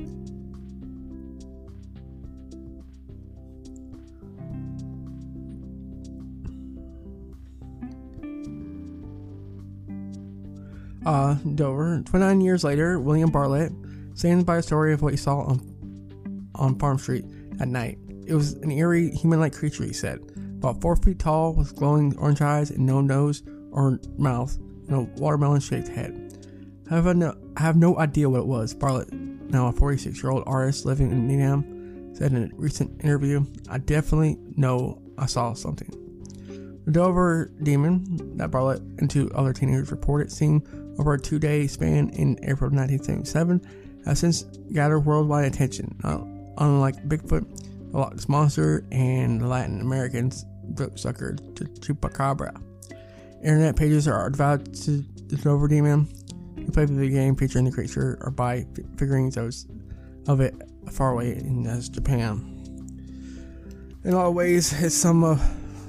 Uh, Dover. twenty-nine years later, William Bartlett stands by a story of what he saw on, on Farm Street at night. It was an eerie, human-like creature, he said, about four feet tall, with glowing orange eyes and no nose or mouth, and a watermelon-shaped head. I have, no, I have no idea what it was, Bartlett, now a forty-six-year-old artist living in Needham, said in a recent interview. I definitely know I saw something. The Dover Demon that Bartlett and two other teenagers reported seeing over a two-day span in April nineteen seventy-seven has since gathered worldwide attention. Uh, unlike Bigfoot, the Loch Ness Monster, and the Latin Americans throat sucker, the Chupacabra. Internet pages are devoted to the Dover Demon. You play the video game featuring the creature or buy figurines of it far away in uh, Japan. In a lot of ways, it's some. Uh,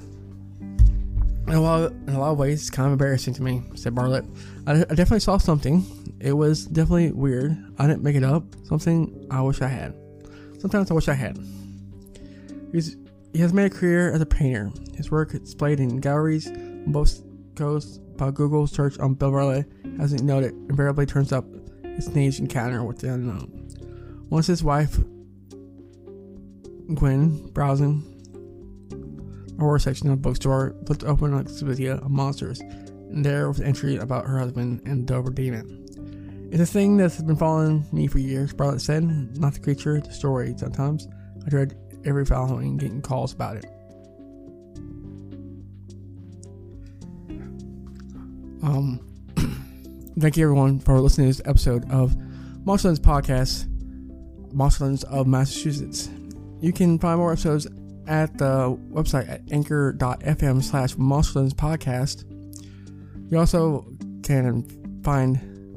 in a lot, of, in a lot of ways, it's kind of embarrassing to me," said Bartlett. I, I definitely saw something. It was definitely weird. I didn't make it up. Something I wish I had. Sometimes I wish I had. He's, he has made a career as a painter. His work is displayed in galleries on both coasts. By Google search on Bill Bartlett, as he noted, invariably turns up his niche encounter with the unknown. Once his wife, Gwen, browsing a horror section of a bookstore, flipped open an exhibit of monsters, and there was an entry about her husband and the Dover Demon. "It's a thing that's been following me for years," Bartlett said. "Not the creature, the story. Sometimes I dread every following getting calls about it." Um, thank you everyone for listening to this episode of Monsterlands Podcast, Monsterlands of Massachusetts. You can find more episodes at the website at anchor.fm slash Monsterlands Podcast. You also can find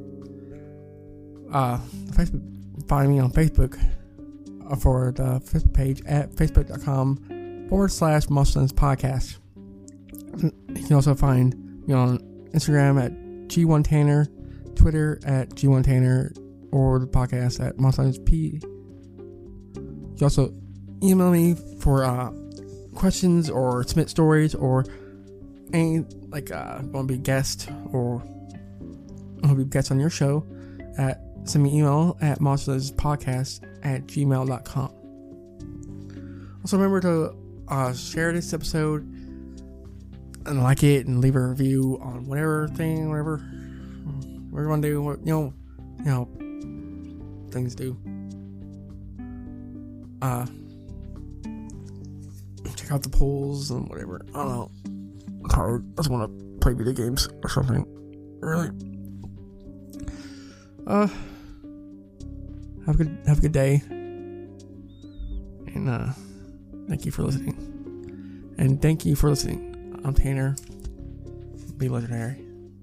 uh Facebook, find me on Facebook for the Facebook page at facebook.com forward slash Monsterlands Podcast. You can also find me on Instagram at G one Tanner, Twitter at G one Tanner, or the podcast at Monsterlands P. You also email me for uh, questions or submit stories or any, like, uh, want to be a guest or want to be a guest on your show, at send me an email at monsterlandspodcast at gmail dot com. Also remember to uh, share this episode and like it and leave a review on whatever thing, whatever, whatever you want to do, what, you know, you know, things do. Uh, check out the polls and whatever. I don't know. It's hard. I just want to play video games or something. Really. Uh, have a good, have a good day. And, uh, thank you for listening. And thank you for listening. I'm Tanner. Be legendary.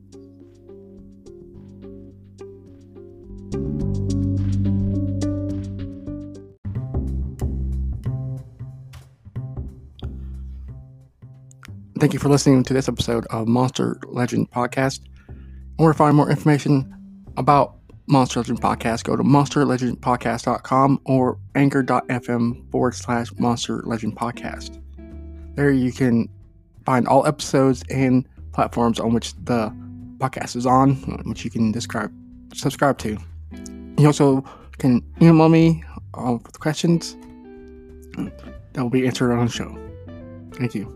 Thank you for listening to this episode of Monster Legend Podcast. In order to find more information about Monster Legend Podcast, go to monster legend podcast dot com or anchor.fm forward slash Monster Legend Podcast. There you can find all episodes and platforms on which the podcast is on, which you can describe, subscribe to. You also can email me uh, with questions that will be answered on the show. Thank you.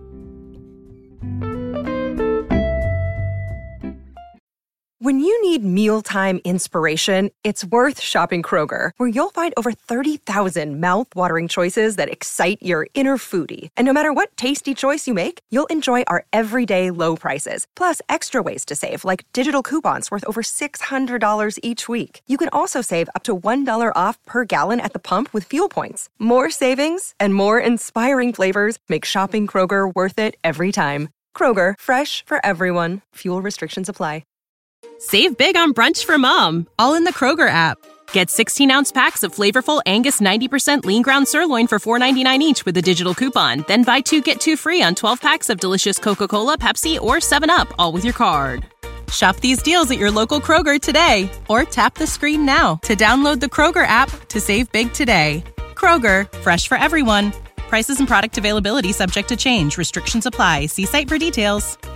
When you need mealtime inspiration, it's worth shopping Kroger, where you'll find over thirty thousand mouth-watering choices that excite your inner foodie. And no matter what tasty choice you make, you'll enjoy our everyday low prices, plus extra ways to save, like digital coupons worth over six hundred dollars each week. You can also save up to one dollar off per gallon at the pump with fuel points. More savings and more inspiring flavors make shopping Kroger worth it every time. Kroger, fresh for everyone. Fuel restrictions apply. Save big on brunch for mom, all in the Kroger app. Get sixteen-ounce packs of flavorful Angus ninety percent lean ground sirloin for four ninety-nine each with a digital coupon. Then buy two, get two free on twelve packs of delicious Coca-Cola, Pepsi, or seven up, all with your card. Shop these deals at your local Kroger today, or tap the screen now to download the Kroger app to save big today. Kroger, fresh for everyone. Prices and product availability subject to change. Restrictions apply. See site for details.